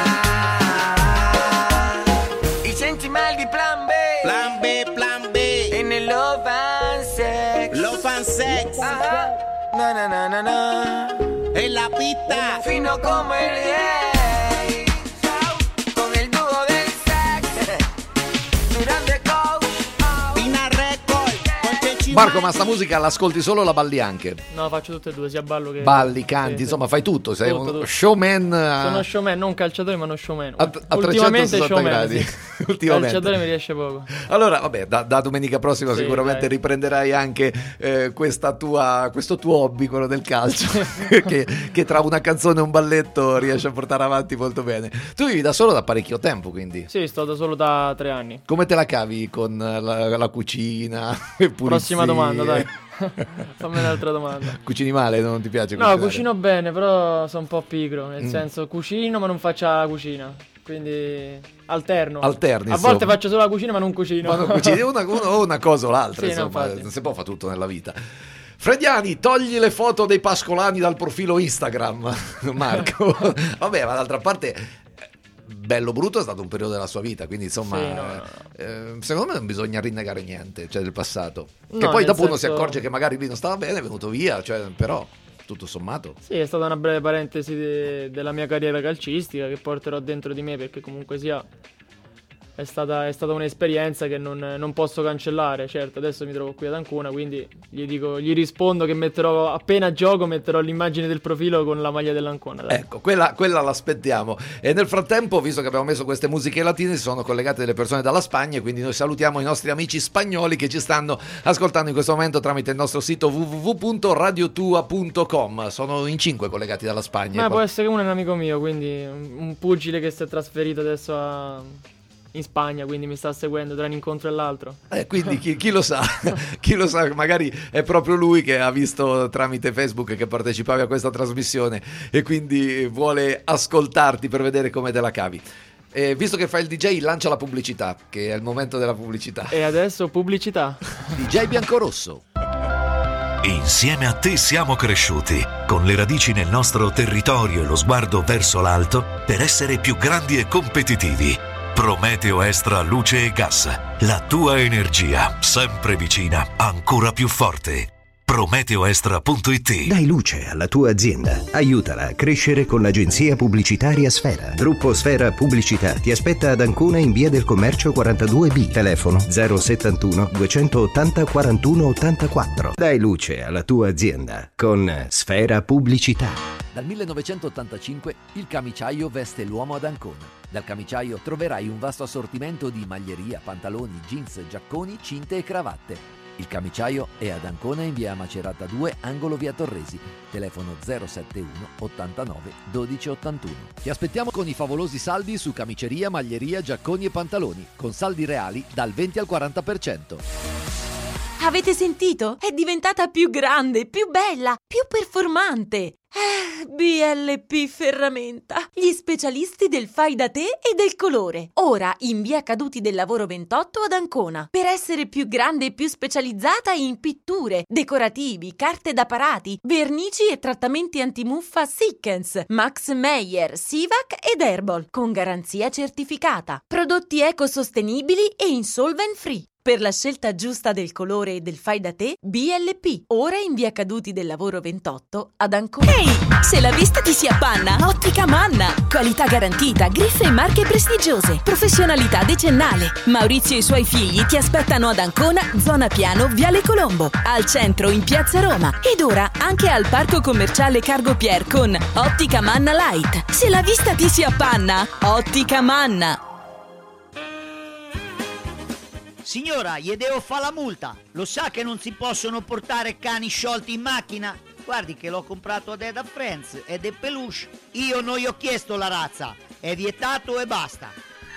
Y senti mal di plan B. Plan B, plan B. En el Love and Sex. Love and Sex. Ajá. Na na na na na. En la pista. Fino como el gay. Con el dúo del sex. Durante Coach. Pina Record. Marco, ma sta musica l'ascolti solo o la balli anche? No, faccio tutte e due, sia ballo che... Balli, canti, sì, insomma sì. fai tutto, sei Tutto, uno tutto. showman Sono showman, non calciatore ma uno showman. a Ultimamente 360 showman, gradi. sì. Ultimamente. Calciatore mi riesce poco. Allora, vabbè, da domenica prossima Sì, sicuramente dai. riprenderai anche questo tuo hobby, quello del calcio, che tra una canzone e un balletto riesci a portare avanti molto bene. Tu vivi da solo da parecchio tempo, quindi. Sì, sto da solo da 3 anni. Come te la cavi con la cucina? Pulizie? Prossima domanda, dai. Fammi un'altra domanda. Cucini male? Non ti piace No, cucinare? cucino bene, però sono un po' pigro. Nel senso, cucino ma non faccio la cucina. Quindi alterno. Alterni, A volte insomma. faccio solo la cucina ma non cucino. Ma non cucini una cosa o l'altra, Sì, no, insomma, infatti. non si può fare tutto nella vita. Frediani, togli le foto dei pascolani dal profilo Instagram, Marco. Vabbè, ma d'altra parte bello brutto è stato un periodo della sua vita, quindi insomma Sì, no. secondo me non bisogna rinnegare niente, cioè del passato. No, che poi nel dopo uno si senso- accorge che magari lui non stava bene, è venuto via, cioè, però tutto sommato. Sì, è stata una breve parentesi della mia carriera calcistica che porterò dentro di me perché comunque sia è stata un'esperienza che non posso cancellare. Certo, adesso mi trovo qui ad Ancona, quindi gli rispondo che metterò appena gioco, metterò l'immagine del profilo con la maglia dell'Ancona. Dai. Ecco, quella l'aspettiamo. E nel frattempo, visto che abbiamo messo queste musiche latine, si sono collegate delle persone dalla Spagna, quindi noi salutiamo i nostri amici spagnoli che ci stanno ascoltando in questo momento tramite il nostro sito www.radiotua.com. Sono in 5 collegati dalla Spagna. Ma può essere che uno è un amico mio, quindi un pugile che si è trasferito adesso in Spagna, quindi mi sta seguendo tra un incontro e l'altro. Quindi chi lo sa, chi lo sa, magari è proprio lui che ha visto tramite Facebook che partecipavi a questa trasmissione e quindi vuole ascoltarti per vedere come te la cavi. Visto che fai il DJ, lancia la pubblicità, che è il momento della pubblicità. E adesso pubblicità. DJ Biancorosso. Insieme a te siamo cresciuti, con le radici nel nostro territorio e lo sguardo verso l'alto per essere più grandi e competitivi. Prometeo Extra Luce e Gas, la tua energia, sempre vicina, ancora più forte. PrometeoExtra.it. Dai luce alla tua azienda. Aiutala a crescere con l'agenzia pubblicitaria Sfera. Gruppo Sfera Pubblicità ti aspetta ad Ancona in via del Commercio 42B. Telefono 071 280 41 84. Dai luce alla tua azienda con Sfera Pubblicità. Dal 1985 il camiciaio veste l'uomo ad Ancona. Dal camiciaio troverai un vasto assortimento di maglieria, pantaloni, jeans, giacconi, cinte e cravatte. Il camiciaio è ad Ancona in via Macerata 2, angolo via Torresi. Telefono 071 89 12 81. Ti aspettiamo con i favolosi saldi su camiceria, maglieria, giacconi e pantaloni, con saldi reali dal 20 al 40%. Avete sentito? È diventata più grande, più bella, più performante. BLP Ferramenta, gli specialisti del fai da te e del colore. Ora in via Caduti del Lavoro 28 ad Ancona. Per essere più grande e più specializzata in pitture, decorativi, carte da parati, vernici e trattamenti antimuffa Sikkens, Max Meyer, Sivac ed Herbal, con garanzia certificata. Prodotti ecosostenibili e insolvent free. Per la scelta giusta del colore e del fai da te, BLP, ora in via Caduti del Lavoro 28 ad Ancona. Ehi, se la vista ti si appanna, Ottica Manna. Qualità garantita, griffe e marche prestigiose, professionalità decennale. Maurizio e i suoi figli ti aspettano ad Ancona, zona Piano, Viale Colombo, al centro in Piazza Roma ed ora anche al Parco Commerciale Cargo Pier con Ottica Manna Light. Se la vista ti si appanna, Ottica Manna. Signora, gli devo fare la multa. Lo sa che non si possono portare cani sciolti in macchina? Guardi che l'ho comprato ad Eda Friends ed è peluche. Io non gli ho chiesto la razza. È vietato e basta.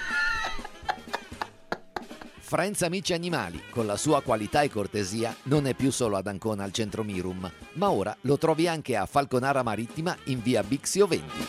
Friends Amici Animali, con la sua qualità e cortesia, non è più solo ad Ancona al centro Mirum, ma ora lo trovi anche a Falconara Marittima in via Bixio 20.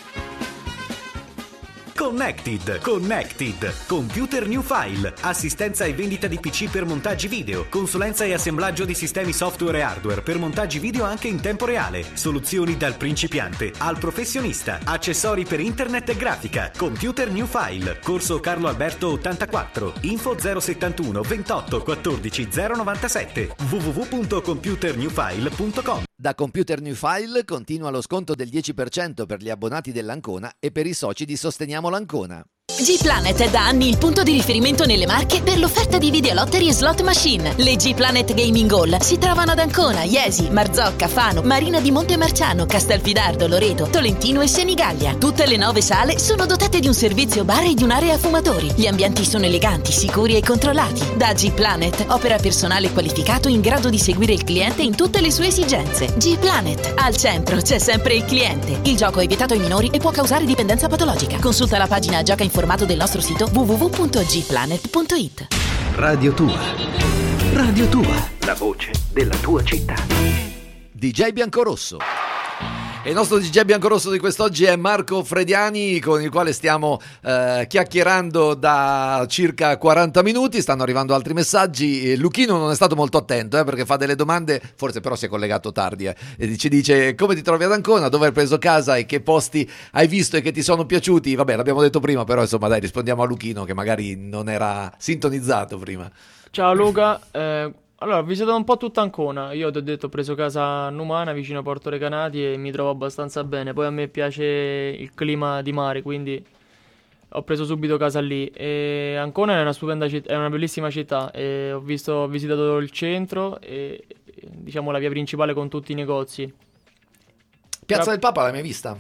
Connected, Computer New File, assistenza e vendita di PC per montaggi video, consulenza e assemblaggio di sistemi software e hardware per montaggi video anche in tempo reale, soluzioni dal principiante al professionista, accessori per internet e grafica. Computer New File, corso Carlo Alberto 84, info 071 28 14 097, www.computernewfile.com. Da Computer New File continua lo sconto del 10% per gli abbonati dell'Ancona e per i soci di Sosteniamo l'Ancona. G-Planet è da anni il punto di riferimento nelle Marche per l'offerta di videolottery e slot machine. Le G-Planet Gaming Hall si trovano ad Ancona, Iesi, Marzocca, Fano, Marina di Montemarciano, Castelfidardo, Loreto, Tolentino e Senigallia. Tutte le 9 sale sono dotate di un servizio bar e di un'area fumatori. Gli ambienti sono eleganti, sicuri e controllati. Da G-Planet opera personale qualificato in grado di seguire il cliente in tutte le sue esigenze. G-Planet, al centro c'è sempre il cliente. Il gioco è vietato ai minori e può causare dipendenza patologica. Consulta la pagina Gioca Informato del nostro sito www.gplanet.it. Radio Tua, la voce della tua città. DJ Biancorosso. E il nostro DJ biancorosso di quest'oggi è Marco Frediani, con il quale stiamo chiacchierando da circa 40 minuti. Stanno arrivando altri messaggi. Luchino non è stato molto attento perché fa delle domande, forse però si è collegato tardi e ci dice: come ti trovi ad Ancona, dove hai preso casa e che posti hai visto e che ti sono piaciuti. Vabbè, l'abbiamo detto prima, però insomma dai, rispondiamo a Luchino che magari non era sintonizzato prima. Ciao Luca, allora ho visitato un po' tutta Ancona. Io ti ho detto, ho preso casa a Numana vicino a Porto Recanati e mi trovo abbastanza bene. Poi a me piace il clima di mare, quindi ho preso subito casa lì. E Ancona è una stupenda città, è una bellissima città. E ho visitato il centro e diciamo la via principale con tutti i negozi. Piazza del Papa l'hai mai vista?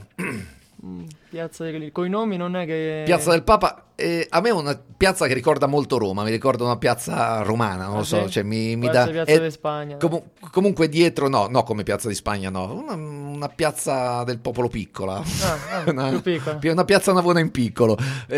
Con i nomi non è che... Piazza del Papa, a me è una piazza che ricorda molto Roma, mi ricorda una piazza romana, non lo so, sì? cioè mi dà... Piazza di Spagna. Comunque dietro, no come Piazza di Spagna, no, una piazza del popolo piccola. Più piccola. Una piazza Navona in piccolo.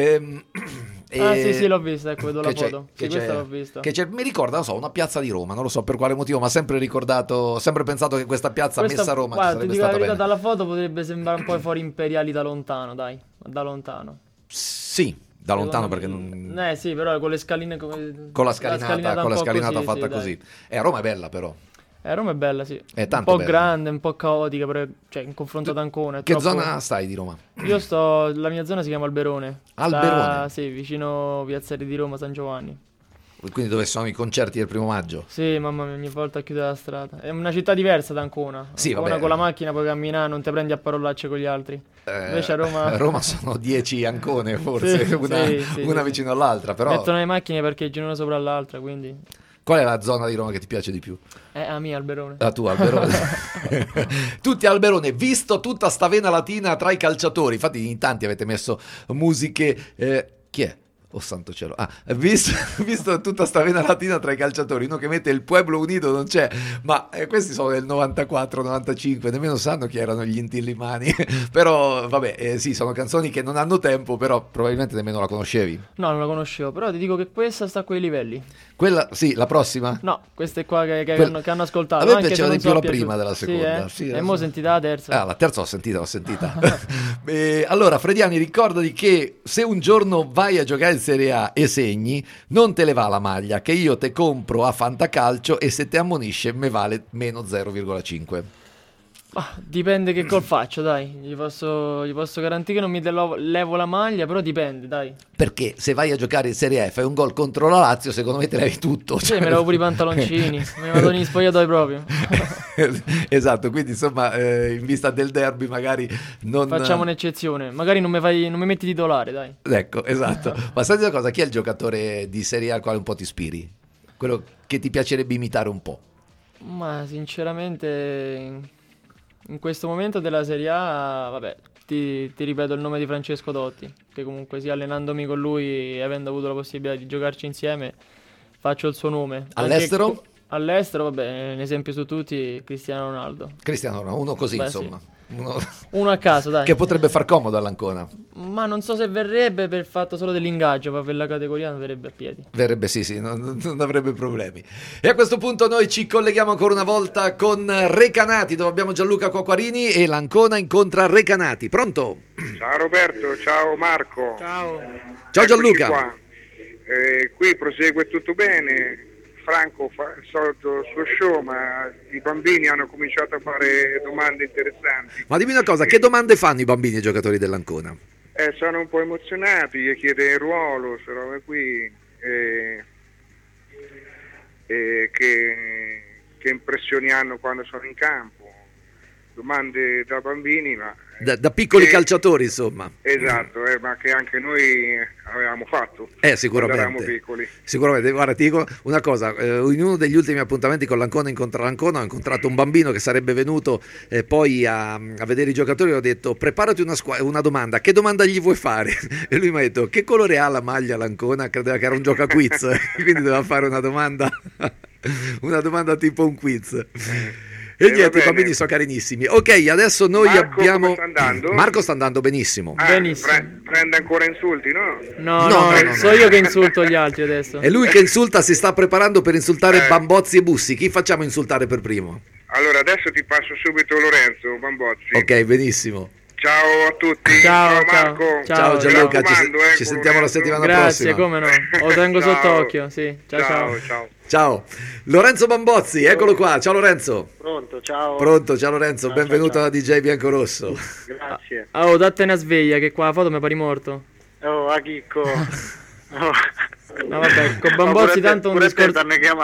Sì, l'ho vista, ecco, vedo la foto. Sì, questa l'ho vista. Mi ricorda, non so, una piazza di Roma, non lo so per quale motivo, ma sempre ricordato, sempre pensato che questa piazza messa a Roma guarda, sarebbe ti dico stata la verità, bene. dalla foto potrebbe sembrare un po' i fori imperiali da lontano, dai, da lontano. Sì, da lontano perché non... sì, però con le scaline con la scalinata fatta così. Roma è bella però. Roma è bella, sì. È tanto un po' bella. Grande, un po' caotica, però, cioè in confronto ad Ancona. Che zona stai di Roma? La mia zona si chiama Alberone. Alberone? Sì, vicino Piazzale di Roma, San Giovanni. Quindi dove sono i concerti del 1 maggio? Sì, mamma mia, ogni volta chiude la strada. È una città diversa da Ancona. Sì, Ancona vabbè. Con la macchina puoi camminare, non ti prendi a parolacce con gli altri. Invece a Roma sono 10 Ancone forse, sì, una vicino all'altra. Però... mettono le macchine perché girano sopra l'altra, quindi... Qual è la zona di Roma che ti piace di più? A me Alberone. La tua Alberone. Tutti Alberone, visto tutta sta vena latina tra i calciatori, infatti in tanti avete messo musiche, chi è? Oh santo cielo, visto tutta sta vena latina tra i calciatori, uno che mette il Pueblo Unido non c'è, ma questi sono del 94-95, nemmeno sanno chi erano gli Inti-Illimani. Però vabbè, sì, sono canzoni che non hanno tempo, però probabilmente nemmeno la conoscevi. No, non la conoscevo, però ti dico che questa sta a quei livelli. Quella, sì, la prossima? No, queste qua che hanno ascoltato. A me piaceva di più la prima della seconda. Sì, e mo' sentita la terza. La terza l'ho sentita. Allora, Frediani, ricordati che se un giorno vai a giocare in Serie A e segni, non te le va la maglia, che io te compro a Fantacalcio e se te ammonisce me vale meno 0,5. Dipende che gol faccio, dai. Gli posso garantire che non mi levo la maglia, però dipende, dai. Perché se vai a giocare in Serie A e fai un gol contro la Lazio, secondo me te levi tutto. Sì, me levo pure i pantaloncini, me ne vado negli spogliatoi proprio. Esatto, quindi insomma, in vista del derby magari non... Facciamo un'eccezione, magari non mi metti titolare, dai. Ecco, esatto. Ma senti una cosa, chi è il giocatore di Serie A al quale un po' ti ispiri? Quello che ti piacerebbe imitare un po'? Ma sinceramente... In questo momento della Serie A, vabbè, ti ripeto il nome di Francesco Totti, che comunque sia allenandomi con lui e avendo avuto la possibilità di giocarci insieme, faccio il suo nome. All'estero? All'estero, vabbè, un esempio su tutti, Cristiano Ronaldo. Cristiano Ronaldo, uno così, insomma. Sì. Uno a caso, dai. Che potrebbe far comodo all'Ancona. Ma non so se verrebbe per il fatto solo dell'ingaggio, ma per la categoria non verrebbe a piedi. Verrebbe, sì, non avrebbe problemi. E a questo punto noi ci colleghiamo ancora una volta con Recanati, dove abbiamo Gianluca Quacquarini e l'Ancona incontra Recanati. Pronto? Ciao Roberto, ciao Marco. Ciao Gianluca. Qua. Qui prosegue tutto bene. Franco fa il solito suo show, ma i bambini hanno cominciato a fare domande interessanti. Ma dimmi una cosa, che domande fanno i bambini ai giocatori dell'Ancona? Sono un po' emozionati, gli chiede il ruolo, se roba qui, che impressioni hanno quando sono in campo. Domande da bambini, ma... Da piccoli calciatori, insomma. Esatto, ma che anche noi avevamo fatto. Sicuramente. Quando eravamo piccoli. Sicuramente, guarda, ti dico una cosa, in uno degli ultimi appuntamenti con l'Ancona incontra l'Ancona ho incontrato un bambino che sarebbe venuto poi a vedere i giocatori e ho detto preparati una domanda, che domanda gli vuoi fare? E lui mi ha detto che colore ha la maglia l'Ancona? Credeva che era un gioca quiz, quindi doveva fare una domanda tipo un quiz. E niente, i bambini sono carinissimi. Ok, adesso noi abbiamo... Come sta andando? Marco sta andando benissimo. Benissimo. Prende ancora insulti, no? No, so io che insulto gli altri adesso. È lui che insulta, si sta preparando per insultare Bambozzi e Bussi. Chi facciamo insultare per primo? Allora, adesso ti passo subito Lorenzo Bambozzi. Ok, benissimo. Ciao a tutti. Ciao Marco. Ciao Gianluca, ci sentiamo la settimana prossima. Grazie, come no. Lo tengo sott'occhio, sì. Ciao. Lorenzo Bambozzi, eccolo qua. Ciao Lorenzo. Pronto, ciao. Ciao Lorenzo, benvenuto alla DJ Biancorosso. Grazie. Dattene una sveglia che qua la foto mi pari morto. A chicco. No vabbè, con Bambozzi tanto un discorso...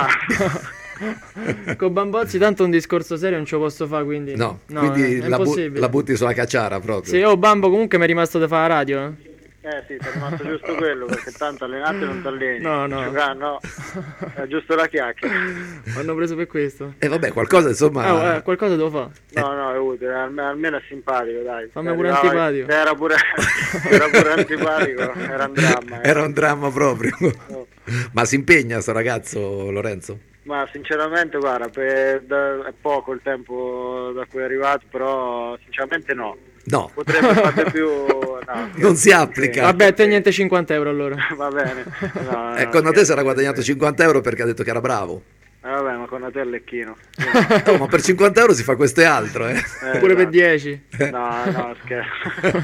Con Bambozzi tanto un discorso serio non ce lo posso fare, quindi quindi è la butti sulla cacciara proprio. Sì, Bambo comunque mi è rimasto da fare la radio, sì, ti è rimasto giusto quello, perché tanto allenate non ti alleni. No. No, è giusto la chiacchiera. Hanno preso per questo. E vabbè, qualcosa insomma... qualcosa devo fare. No, è utile, almeno è simpatico, dai. Fammi pure antipatico. Era pure antipatico, era un dramma. Era un dramma proprio. Ma si impegna sto ragazzo, Lorenzo? Ma sinceramente guarda, è poco il tempo da cui è arrivato, però sinceramente no. Potrebbe fare più... non si applica. Vabbè, te niente 50 euro allora. Va bene. Con te si era guadagnato 50 euro perché ha detto che era bravo. Vabbè, ma con te è lecchino. Ma per 50 euro si fa questo e altro, pure per 10. No, scherzo.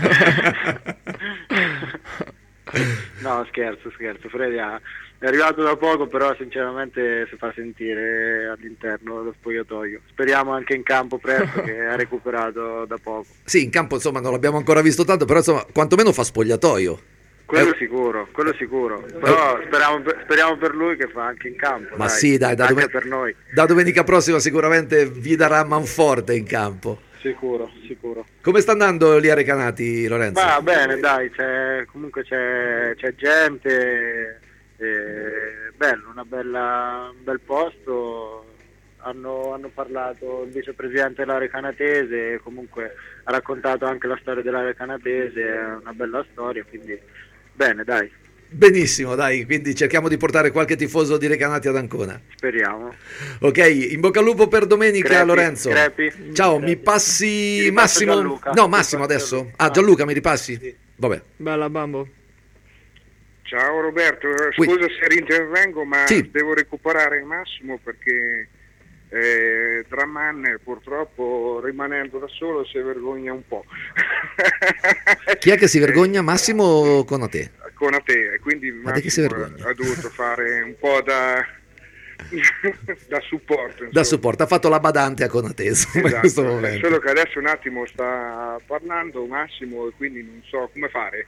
No, scherzo, Freddy è arrivato da poco, però sinceramente si fa sentire all'interno dello spogliatoio. Speriamo anche in campo presto, che ha recuperato da poco. Sì, in campo insomma non l'abbiamo ancora visto tanto, però insomma quantomeno fa spogliatoio. Quello sicuro. Però speriamo per lui che fa anche in campo. Ma sì, dai, per noi. Da domenica prossima sicuramente vi darà manforte in campo. Sicuro. Come sta andando lì a Recanati, Lorenzo? Va bene, dai, comunque c'è gente, bello, un bel posto. Hanno parlato il vicepresidente dell'area canatese, comunque ha raccontato anche la storia dell'area canatese, è una bella storia, quindi bene, dai. Benissimo, dai, quindi cerchiamo di portare qualche tifoso di Recanati ad Ancona. Speriamo. Ok, in bocca al lupo per domenica, Lorenzo. Ciao, mi passi Massimo? Gianluca. No, Massimo adesso. Gianluca, mi ripassi? Sì. Vabbè. Bella Bambo. Ciao Roberto, scusa se rintervengo, ma Sì. devo recuperare Massimo perché Draman purtroppo rimanendo da solo si vergogna un po'. Chi è che si vergogna? Massimo o con te? Con te, quindi Ma di chi si Massimo vergogna? ha dovuto fare un po' da supporto. Da supporto, ha fatto la badante a Conateso in Esatto. questo momento. Solo che adesso un attimo sta parlando Massimo e quindi non so come fare.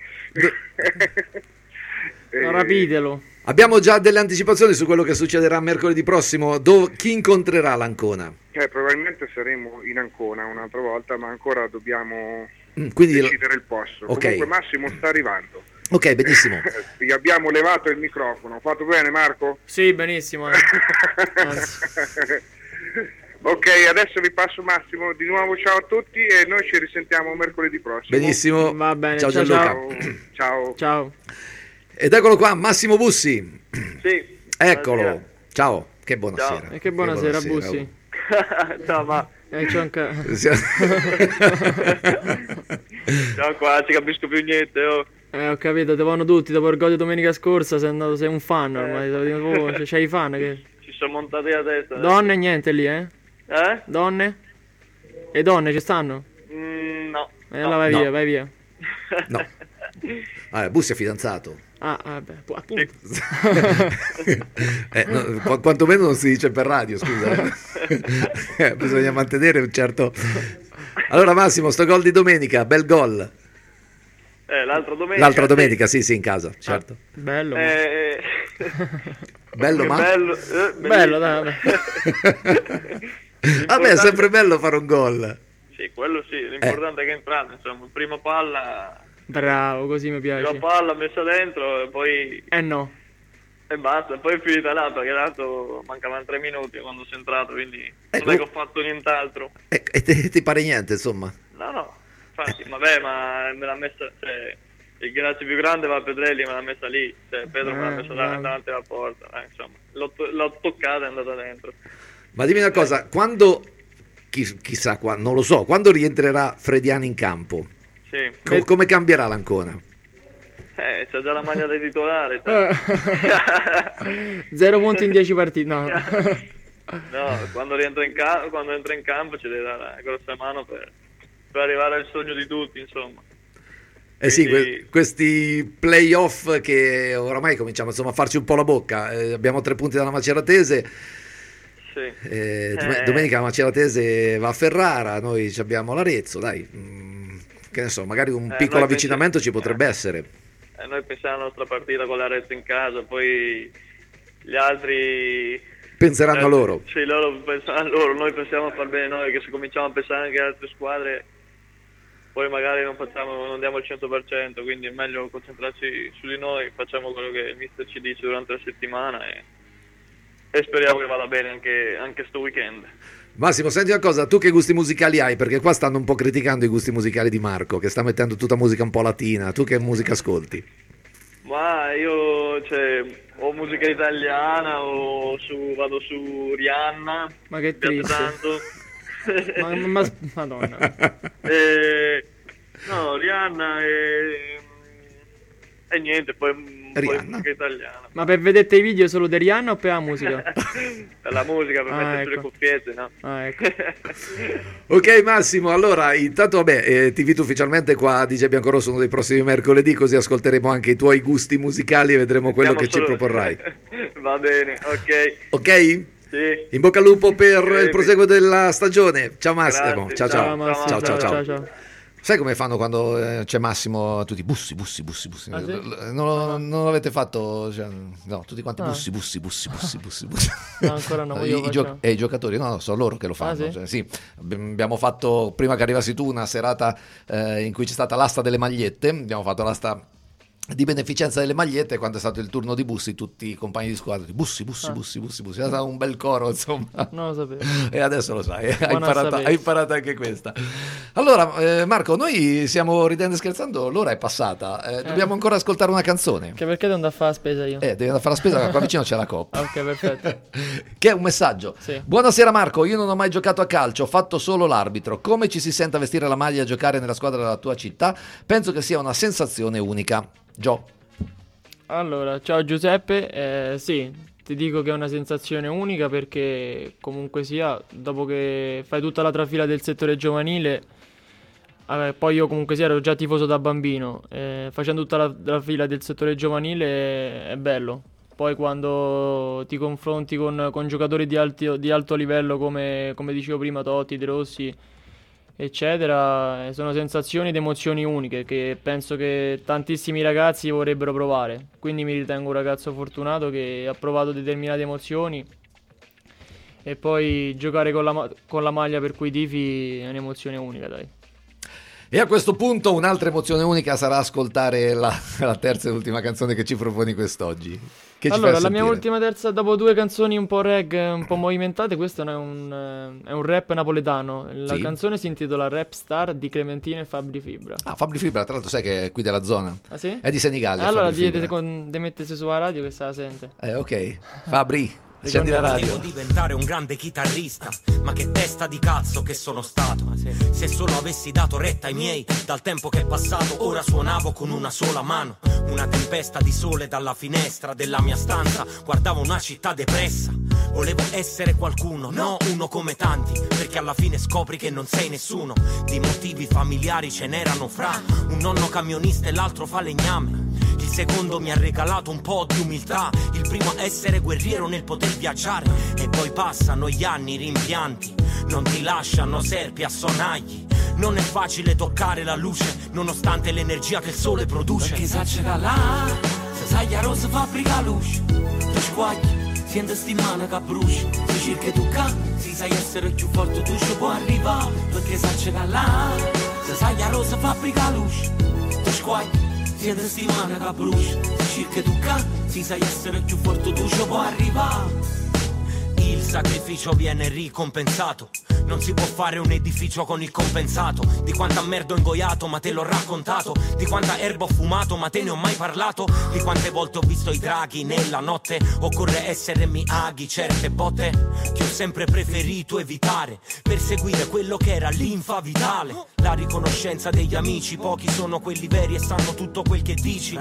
Rapidelo. Abbiamo già delle anticipazioni su quello che succederà mercoledì prossimo. Chi incontrerà l'Ancona? Probabilmente saremo in Ancona un'altra volta, ma ancora dobbiamo Quindi decidere il posto. Ok. Comunque Massimo sta arrivando. Ok, benissimo. Gli abbiamo levato il microfono. Ho fatto bene, Marco? Sì, benissimo. Ok, adesso vi passo Massimo. Di nuovo ciao a tutti e noi ci risentiamo mercoledì prossimo. Benissimo. Va bene, Ciao ciao, Gianluca. Ciao. Ciao. Ed eccolo qua, Massimo Bussi. Sì. Eccolo. Buonasera. Ciao. Che buonasera. E che buonasera, Bussi. Ciao, ma... C'ho anche... Ciao qua, ci capisco più niente, oh. Ho capito, te vanno tutti, dopo il gol di domenica scorsa sei un fan ormai, c'hai i fan che... Ci sono montati la testa. Donne niente lì, eh? Eh? Donne? E donne ci stanno? No. E allora vai No. via, vai via. No. Bussi è fidanzato. Vabbè, appunto. Quantomeno non si dice per radio, scusa. Bisogna mantenere un certo... Allora Massimo, sto gol di domenica, bel gol. L'altra domenica, sì, in casa, certo. Bello. Bello, ma... Bello, dai. Vabbè, è sempre bello fare un gol. Sì, quello sì, l'importante è che è entrato, insomma, prima palla... Bravo, così mi piace. La palla messa dentro e poi... No. E basta, poi è finita là perché tanto mancavano 3 minuti quando sono entrato, quindi non è che ho fatto nient'altro. E ti pare niente, insomma? No, infatti, vabbè, ma me l'ha messa, cioè, il ghiaccio più grande va a Pedrelli, me l'ha messa lì, cioè Pedro me l'ha messa davanti alla porta, insomma, l'ho toccata e è andata dentro. Ma dimmi una cosa, quando, chissà qua, non lo so, quando rientrerà Frediani in campo, sì. Come cambierà l'Ancona? C'è già la maglia da titolare. 0 punti in 10 partite, no. No, quando entra in campo ci deve dare una grossa mano per arrivare al sogno di tutti, insomma. Sì, questi playoff che oramai cominciamo insomma a farci un po' la bocca. Abbiamo 3 punti dalla Maceratese. Sì. Domenica la Maceratese va a Ferrara, noi abbiamo l'Arezzo, dai. Che ne so, magari un piccolo avvicinamento ci potrebbe essere. Noi pensiamo alla nostra partita con l'Arezzo in casa, poi gli altri penseranno a loro. Sì, loro pensano a loro, noi pensiamo a far bene noi, che se cominciamo a pensare anche alle altre squadre poi magari non diamo il 100%, quindi è meglio concentrarci su di noi, facciamo quello che il mister ci dice durante la settimana e speriamo che vada bene anche sto weekend. Massimo, senti una cosa, tu che gusti musicali hai? Perché qua stanno un po' criticando i gusti musicali di Marco, che sta mettendo tutta musica un po' latina. Tu che musica ascolti? Ma io, o musica italiana o vado su Rihanna. Ma che triste. Tanto. ma Madonna. No, Rihanna e niente, poi musica italiana. Ma per vedere i video solo di Rihanna o per la musica? Per la musica, per metterci le cuffiette, no? Ecco. Ok Massimo, allora intanto ti invito ufficialmente qua a DJ Biancorosso uno dei prossimi mercoledì, così ascolteremo anche i tuoi gusti musicali e vedremo quello che ci proporrai. Va bene, ok. Ok? Sì. In bocca al lupo per il proseguo della stagione. Ciao Massimo. Grazie. Ciao. Sai come fanno quando c'è Massimo? Tutti bussi. Ah, sì? Non l'avete fatto? No, tutti quanti bussi. No, ancora no. E i giocatori? No, sono loro che lo fanno. Sì, abbiamo fatto, prima che arrivassi tu, una serata in cui c'è stata l'asta delle magliette. Abbiamo fatto l'asta di beneficenza delle magliette, quando è stato il turno di Bussi, tutti i compagni di squadra Bussi, è stato un bel coro, insomma. Non lo sapevo. E adesso lo sai, hai imparato anche questa. Allora Marco, noi stiamo ridendo e scherzando, l'ora è passata, dobbiamo ancora ascoltare una canzone. Che perché devo andare a fare la spesa io? Devi andare a fare la spesa, qua vicino c'è la Coppa. Ok, perfetto. Che è un messaggio. Sì. Buonasera Marco, io non ho mai giocato a calcio, ho fatto solo l'arbitro. Come ci si sente a vestire la maglia e a giocare nella squadra della tua città? Penso che sia una sensazione unica. Gio. Allora, ciao Giuseppe, sì, ti dico che è una sensazione unica perché comunque sia, dopo che fai tutta la trafila del settore giovanile, poi io comunque sia ero già tifoso da bambino, facendo tutta la trafila del settore giovanile è bello. Poi quando ti confronti con giocatori di alto livello come dicevo prima, Totti, De Rossi, eccetera, sono sensazioni ed emozioni uniche che penso che tantissimi ragazzi vorrebbero provare. Quindi mi ritengo un ragazzo fortunato che ha provato determinate emozioni, e poi giocare con la maglia per cui tifi è un'emozione unica, dai. E a questo punto un'altra emozione unica sarà ascoltare la terza e ultima canzone che ci proponi quest'oggi. Allora, la mia ultima terza, dopo 2 canzoni un po' reggae, un po' movimentate, questo è un rap napoletano. La canzone si intitola Rap Star di Clementino e Fabri Fibra. Fabri Fibra, tra l'altro sai che è qui della zona. Ah sì? È di Senigallia. Allora di mettersi sulla radio che se la sente. Ok, Fabri. Scendi la radio. Devo diventare un grande chitarrista, ma che testa di cazzo che sono stato. Se solo avessi dato retta ai miei, dal tempo che è passato ora suonavo con una sola mano. Una tempesta di sole dalla finestra della mia stanza, guardavo una città depressa. Volevo essere qualcuno, no uno come tanti, perché alla fine scopri che non sei nessuno. Di motivi familiari ce n'erano fra un nonno camionista e l'altro falegname. Il secondo mi ha regalato un po' di umiltà, il primo a essere guerriero nel poter viaggiare. E poi passano gli anni, i rimpianti non ti lasciano serpi a sonagli. Non è facile toccare la luce, nonostante l'energia che il sole produce. Perché esagera là, se sai a rosa fabbrica luce. Tu squagli, senti sti mani che bruci. Se cerchi tu si sai essere più forte, tu ci puoi arrivare. Perché esagera là, se sai a rosa fabbrica luce. Tu squagli, siete stimane che bruci. Cerchi tu si sai essere più forte, tu ci puoi arrivare. Il sacrificio viene ricompensato. Non si può fare un edificio con il compensato. Di quanta merda ho ingoiato ma te l'ho raccontato. Di quanta erba ho fumato ma te ne ho mai parlato. Di quante volte ho visto i draghi nella notte. Occorre essere miaghi, certe botte che ho sempre preferito evitare, per seguire quello che era linfa vitale. La riconoscenza degli amici, pochi sono quelli veri e sanno tutto quel che dici.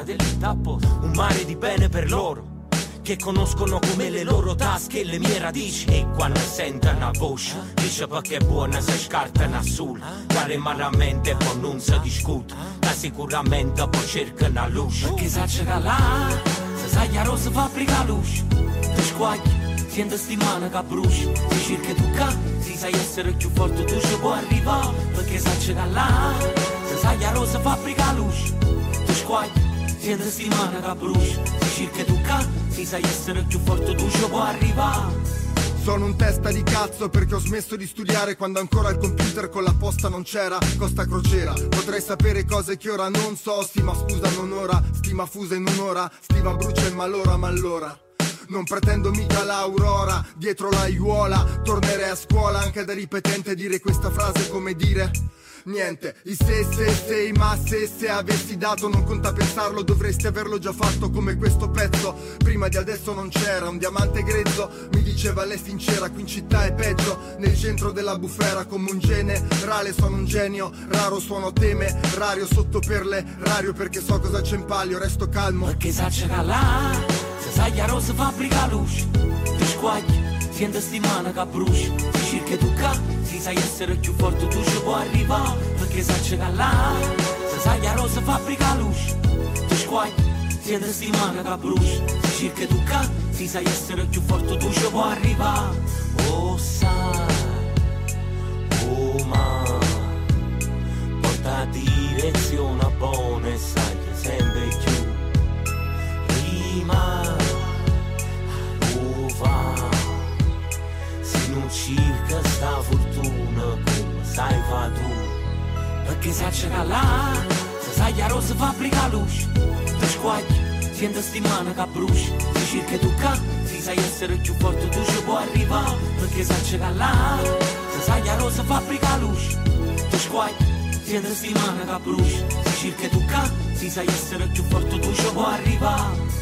Un mare di bene per loro che conoscono come le loro tasche e le mie radici. E quando sentono una voce dice perché è buona se scarta una sola. Guarda malamente poi non si discute, ma sicuramente poi cerca una luce. Perché esagera là, se sai a rosa fabbrica luce. Tu squagli, senti sti mani che bruci. Se cerchi tu si sai essere più forte, tu ci puoi arrivare. Perché esagera là, se sai a rosa fabbrica luce. Tu squagli, siete settimana che bruci. Se cerchi tu si sai essere più forte, tu ci puoi arrivare. Sono un testa di cazzo perché ho smesso di studiare quando ancora il computer con la posta non c'era. Costa crociera, potrei sapere cose che ora non so. Stima scusa non ora, stima fusa in un'ora. Stima brucia in malora ma allora non pretendo mica l'aurora, dietro l'aiuola. Tornerei a scuola anche da ripetente, dire questa frase come dire niente. I se, ma se avessi dato non conta pensarlo, dovresti averlo già fatto come questo pezzo. Prima di adesso non c'era un diamante grezzo, mi diceva lei sincera, qui in città è peggio. Nel centro della bufera come un generale, sono un genio, raro suono teme, rario sotto perle, rario perché so cosa c'è in palio, resto calmo. Perché esagera là, se sai a rosa fabbrica luce. Tu squagli, senti sti mani che bruci. Se cerchi tu si sai essere più forte, tu ci puoi arrivare. Perché esagera là, se sai a rosa fabbrica luce. Tu squagli, senti sti mani che bruci. Se cerchi tu si sai essere più forte, tu ci puoi arrivare. Oh sai, oh ma porta direzione buona e sai che sempre più prima. Se non cerca sta fortuna come sai fa tu. Perché esagera là, se Saglia rossa fabbrica luce, ti squagli, senti sti mani che bruci. Si cerca tu ca, si sai essere più forte tu ci puoi arrivare, perché sai che là. Se saglia rossa fabbrica luce, ti squagli, senti sti mani che bruci. Si cerca tu ca, si sai essere più forte tu ci puoi arrivare.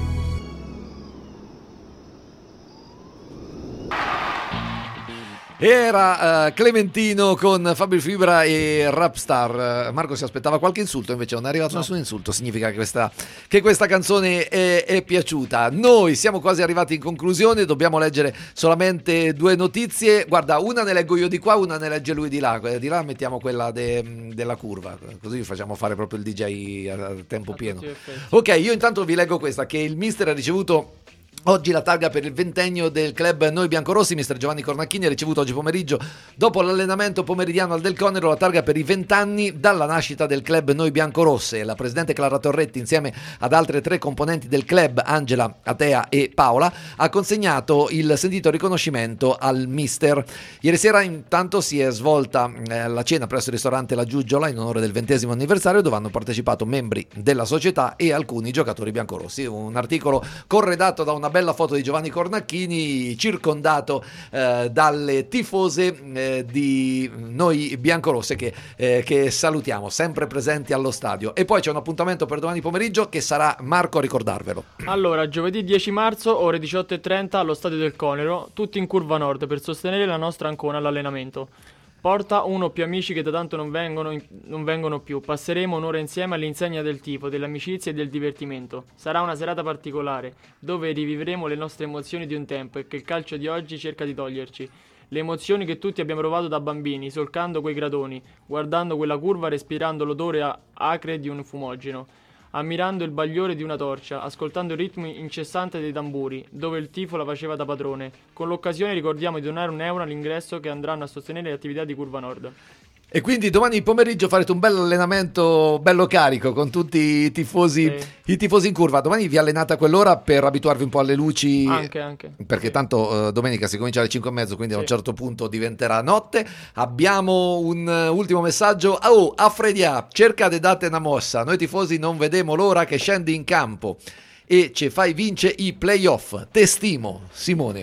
Era Clementino con Fabio Fibra e Rapstar. Marco si aspettava qualche insulto, invece non è arrivato nessun insulto, significa che questa canzone è piaciuta. Noi siamo quasi arrivati in conclusione, dobbiamo leggere solamente 2 notizie. Guarda, una ne leggo io di qua, una ne legge lui di là. Di là mettiamo quella della curva, così facciamo fare proprio il DJ a tempo pieno. Ok, io intanto vi leggo questa, che il mister ha ricevuto oggi la targa per il 20ennio del club Noi Biancorossi. Mister Giovanni Cornacchini ha ricevuto oggi pomeriggio, dopo l'allenamento pomeridiano al Del Conero, la targa per i 20 anni dalla nascita del club Noi Biancorosse. La presidente Clara Torretti, insieme ad altre 3 componenti del club, Angela, Atea e Paola, ha consegnato il sentito riconoscimento al mister. Ieri sera intanto si è svolta la cena presso il ristorante La Giuggiola in onore del 20° anniversario, dove hanno partecipato membri della società e alcuni giocatori biancorossi. Un articolo corredato da una bella foto di Giovanni Cornacchini, circondato dalle tifose di Noi Biancorosse che salutiamo, sempre presenti allo stadio. E poi c'è un appuntamento per domani pomeriggio che sarà, Marco, a ricordarvelo. Allora, giovedì 10 marzo, ore 18:30 allo stadio del Conero, tutti in curva nord per sostenere la nostra Ancona all'allenamento. Porta uno o più amici che da tanto non vengono più. Passeremo un'ora insieme all'insegna del tifo, dell'amicizia e del divertimento. Sarà una serata particolare, dove rivivremo le nostre emozioni di un tempo e che il calcio di oggi cerca di toglierci. Le emozioni che tutti abbiamo provato da bambini, solcando quei gradoni, guardando quella curva, respirando l'odore acre di un fumogeno, ammirando il bagliore di una torcia, ascoltando il ritmo incessante dei tamburi, dove il tifo la faceva da padrone. Con l'occasione ricordiamo di donare €1 all'ingresso che andranno a sostenere le attività di Curva Nord. E quindi domani pomeriggio farete un bel allenamento bello carico con tutti i tifosi in curva. Domani vi allenate a quell'ora per abituarvi un po' alle luci? Anche. Perché tanto domenica si comincia alle 5:30, quindi a un certo punto diventerà notte. Abbiamo un ultimo messaggio. Affredia, cercate date una mossa. Noi tifosi non vedemo l'ora che scendi in campo e ci fai vince i playoff. Te stimo, Simone.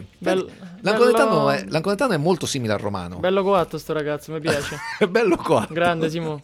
L'anconetano è molto simile al romano. Bello coatto sto ragazzo, mi piace. È bello coatto. Grande Simo.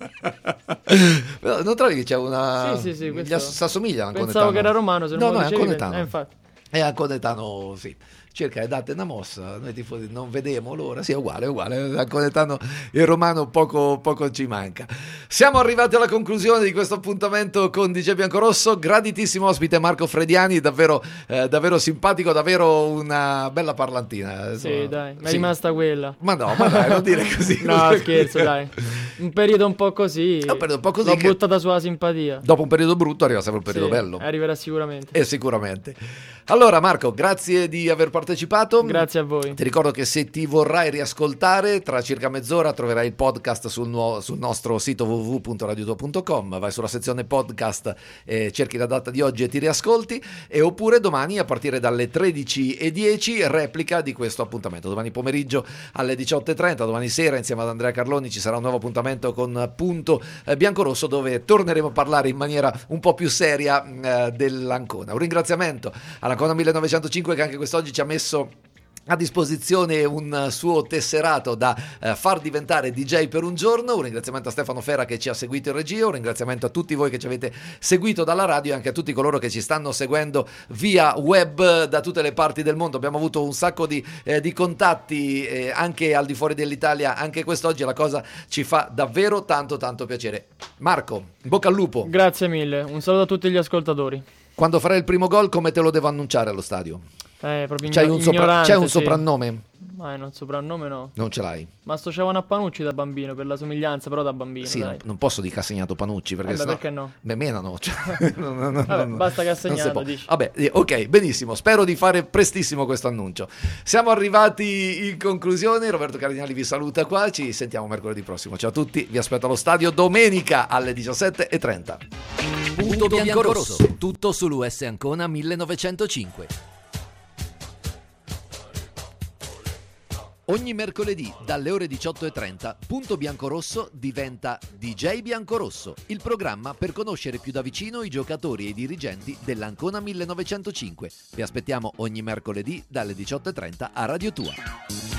Non trovi che c'è una... Sì, si assomiglia all'anconetano. Pensavo che era romano, se non no, lo è anconetano. Infatti. È anconetano, sì. Cerca e date una mossa, noi tifosi non vediamo l'ora. Sì, è uguale, l'anconetano e il romano poco ci manca. Siamo arrivati alla conclusione di questo appuntamento con DJ Biancorosso. Graditissimo ospite Marco Frediani, davvero simpatico, davvero una bella parlantina. Sì, dai, mi è rimasta quella. Ma dai, non dire così. No, scherzo, dai. Un periodo un po' così. L'ho buttata sulla simpatia. Dopo un periodo brutto arriva sempre un periodo bello. Arriverà sicuramente. Sicuramente. Allora Marco, grazie di aver partecipato. Grazie a voi. Ti ricordo che se ti vorrai riascoltare, tra circa mezz'ora troverai il podcast sul nostro sito www.radiotuo.com. Vai sulla sezione podcast, cerchi la data di oggi e ti riascolti, oppure domani a partire dalle 13:10 replica di questo appuntamento. Domani pomeriggio alle 18:30, domani sera insieme ad Andrea Carloni ci sarà un nuovo appuntamento con Punto Biancorosso, dove torneremo a parlare in maniera un po' più seria dell'Ancona. Un ringraziamento all'Ancona 1905 che anche quest'oggi ci ha messo a disposizione un suo tesserato da far diventare DJ per un giorno. Un ringraziamento a Stefano Fera che ci ha seguito in regia, un ringraziamento a tutti voi che ci avete seguito dalla radio e anche a tutti coloro che ci stanno seguendo via web da tutte le parti del mondo. Abbiamo avuto un sacco di contatti anche al di fuori dell'Italia anche quest'oggi, la cosa ci fa davvero tanto piacere. Marco, in bocca al lupo. Grazie mille, un saluto a tutti gli ascoltatori. Quando farai il primo gol, come te lo devo annunciare allo stadio? Proprio c'è un soprannome? No, soprannome no. Non ce l'hai? Ma associavano a Panucci da bambino, per la somiglianza, però da bambino. Sì, non posso dire che ha segnato Panucci, perché sennò perché no? Me menano. Basta che ha segnato, dici. Vabbè, ok, benissimo. Spero di fare prestissimo questo annuncio. Siamo arrivati in conclusione. Roberto Cardinali vi saluta qua. Ci sentiamo mercoledì prossimo. Ciao a tutti, vi aspetto allo stadio domenica alle 17:30. Punto Biancorosso, tutto sull'US Ancona 1905. Ogni mercoledì dalle ore 18:30 Punto Biancorosso diventa DJ Biancorosso, il programma per conoscere più da vicino i giocatori e i dirigenti dell'Ancona 1905. Vi aspettiamo ogni mercoledì dalle 18:30 a Radio Tua.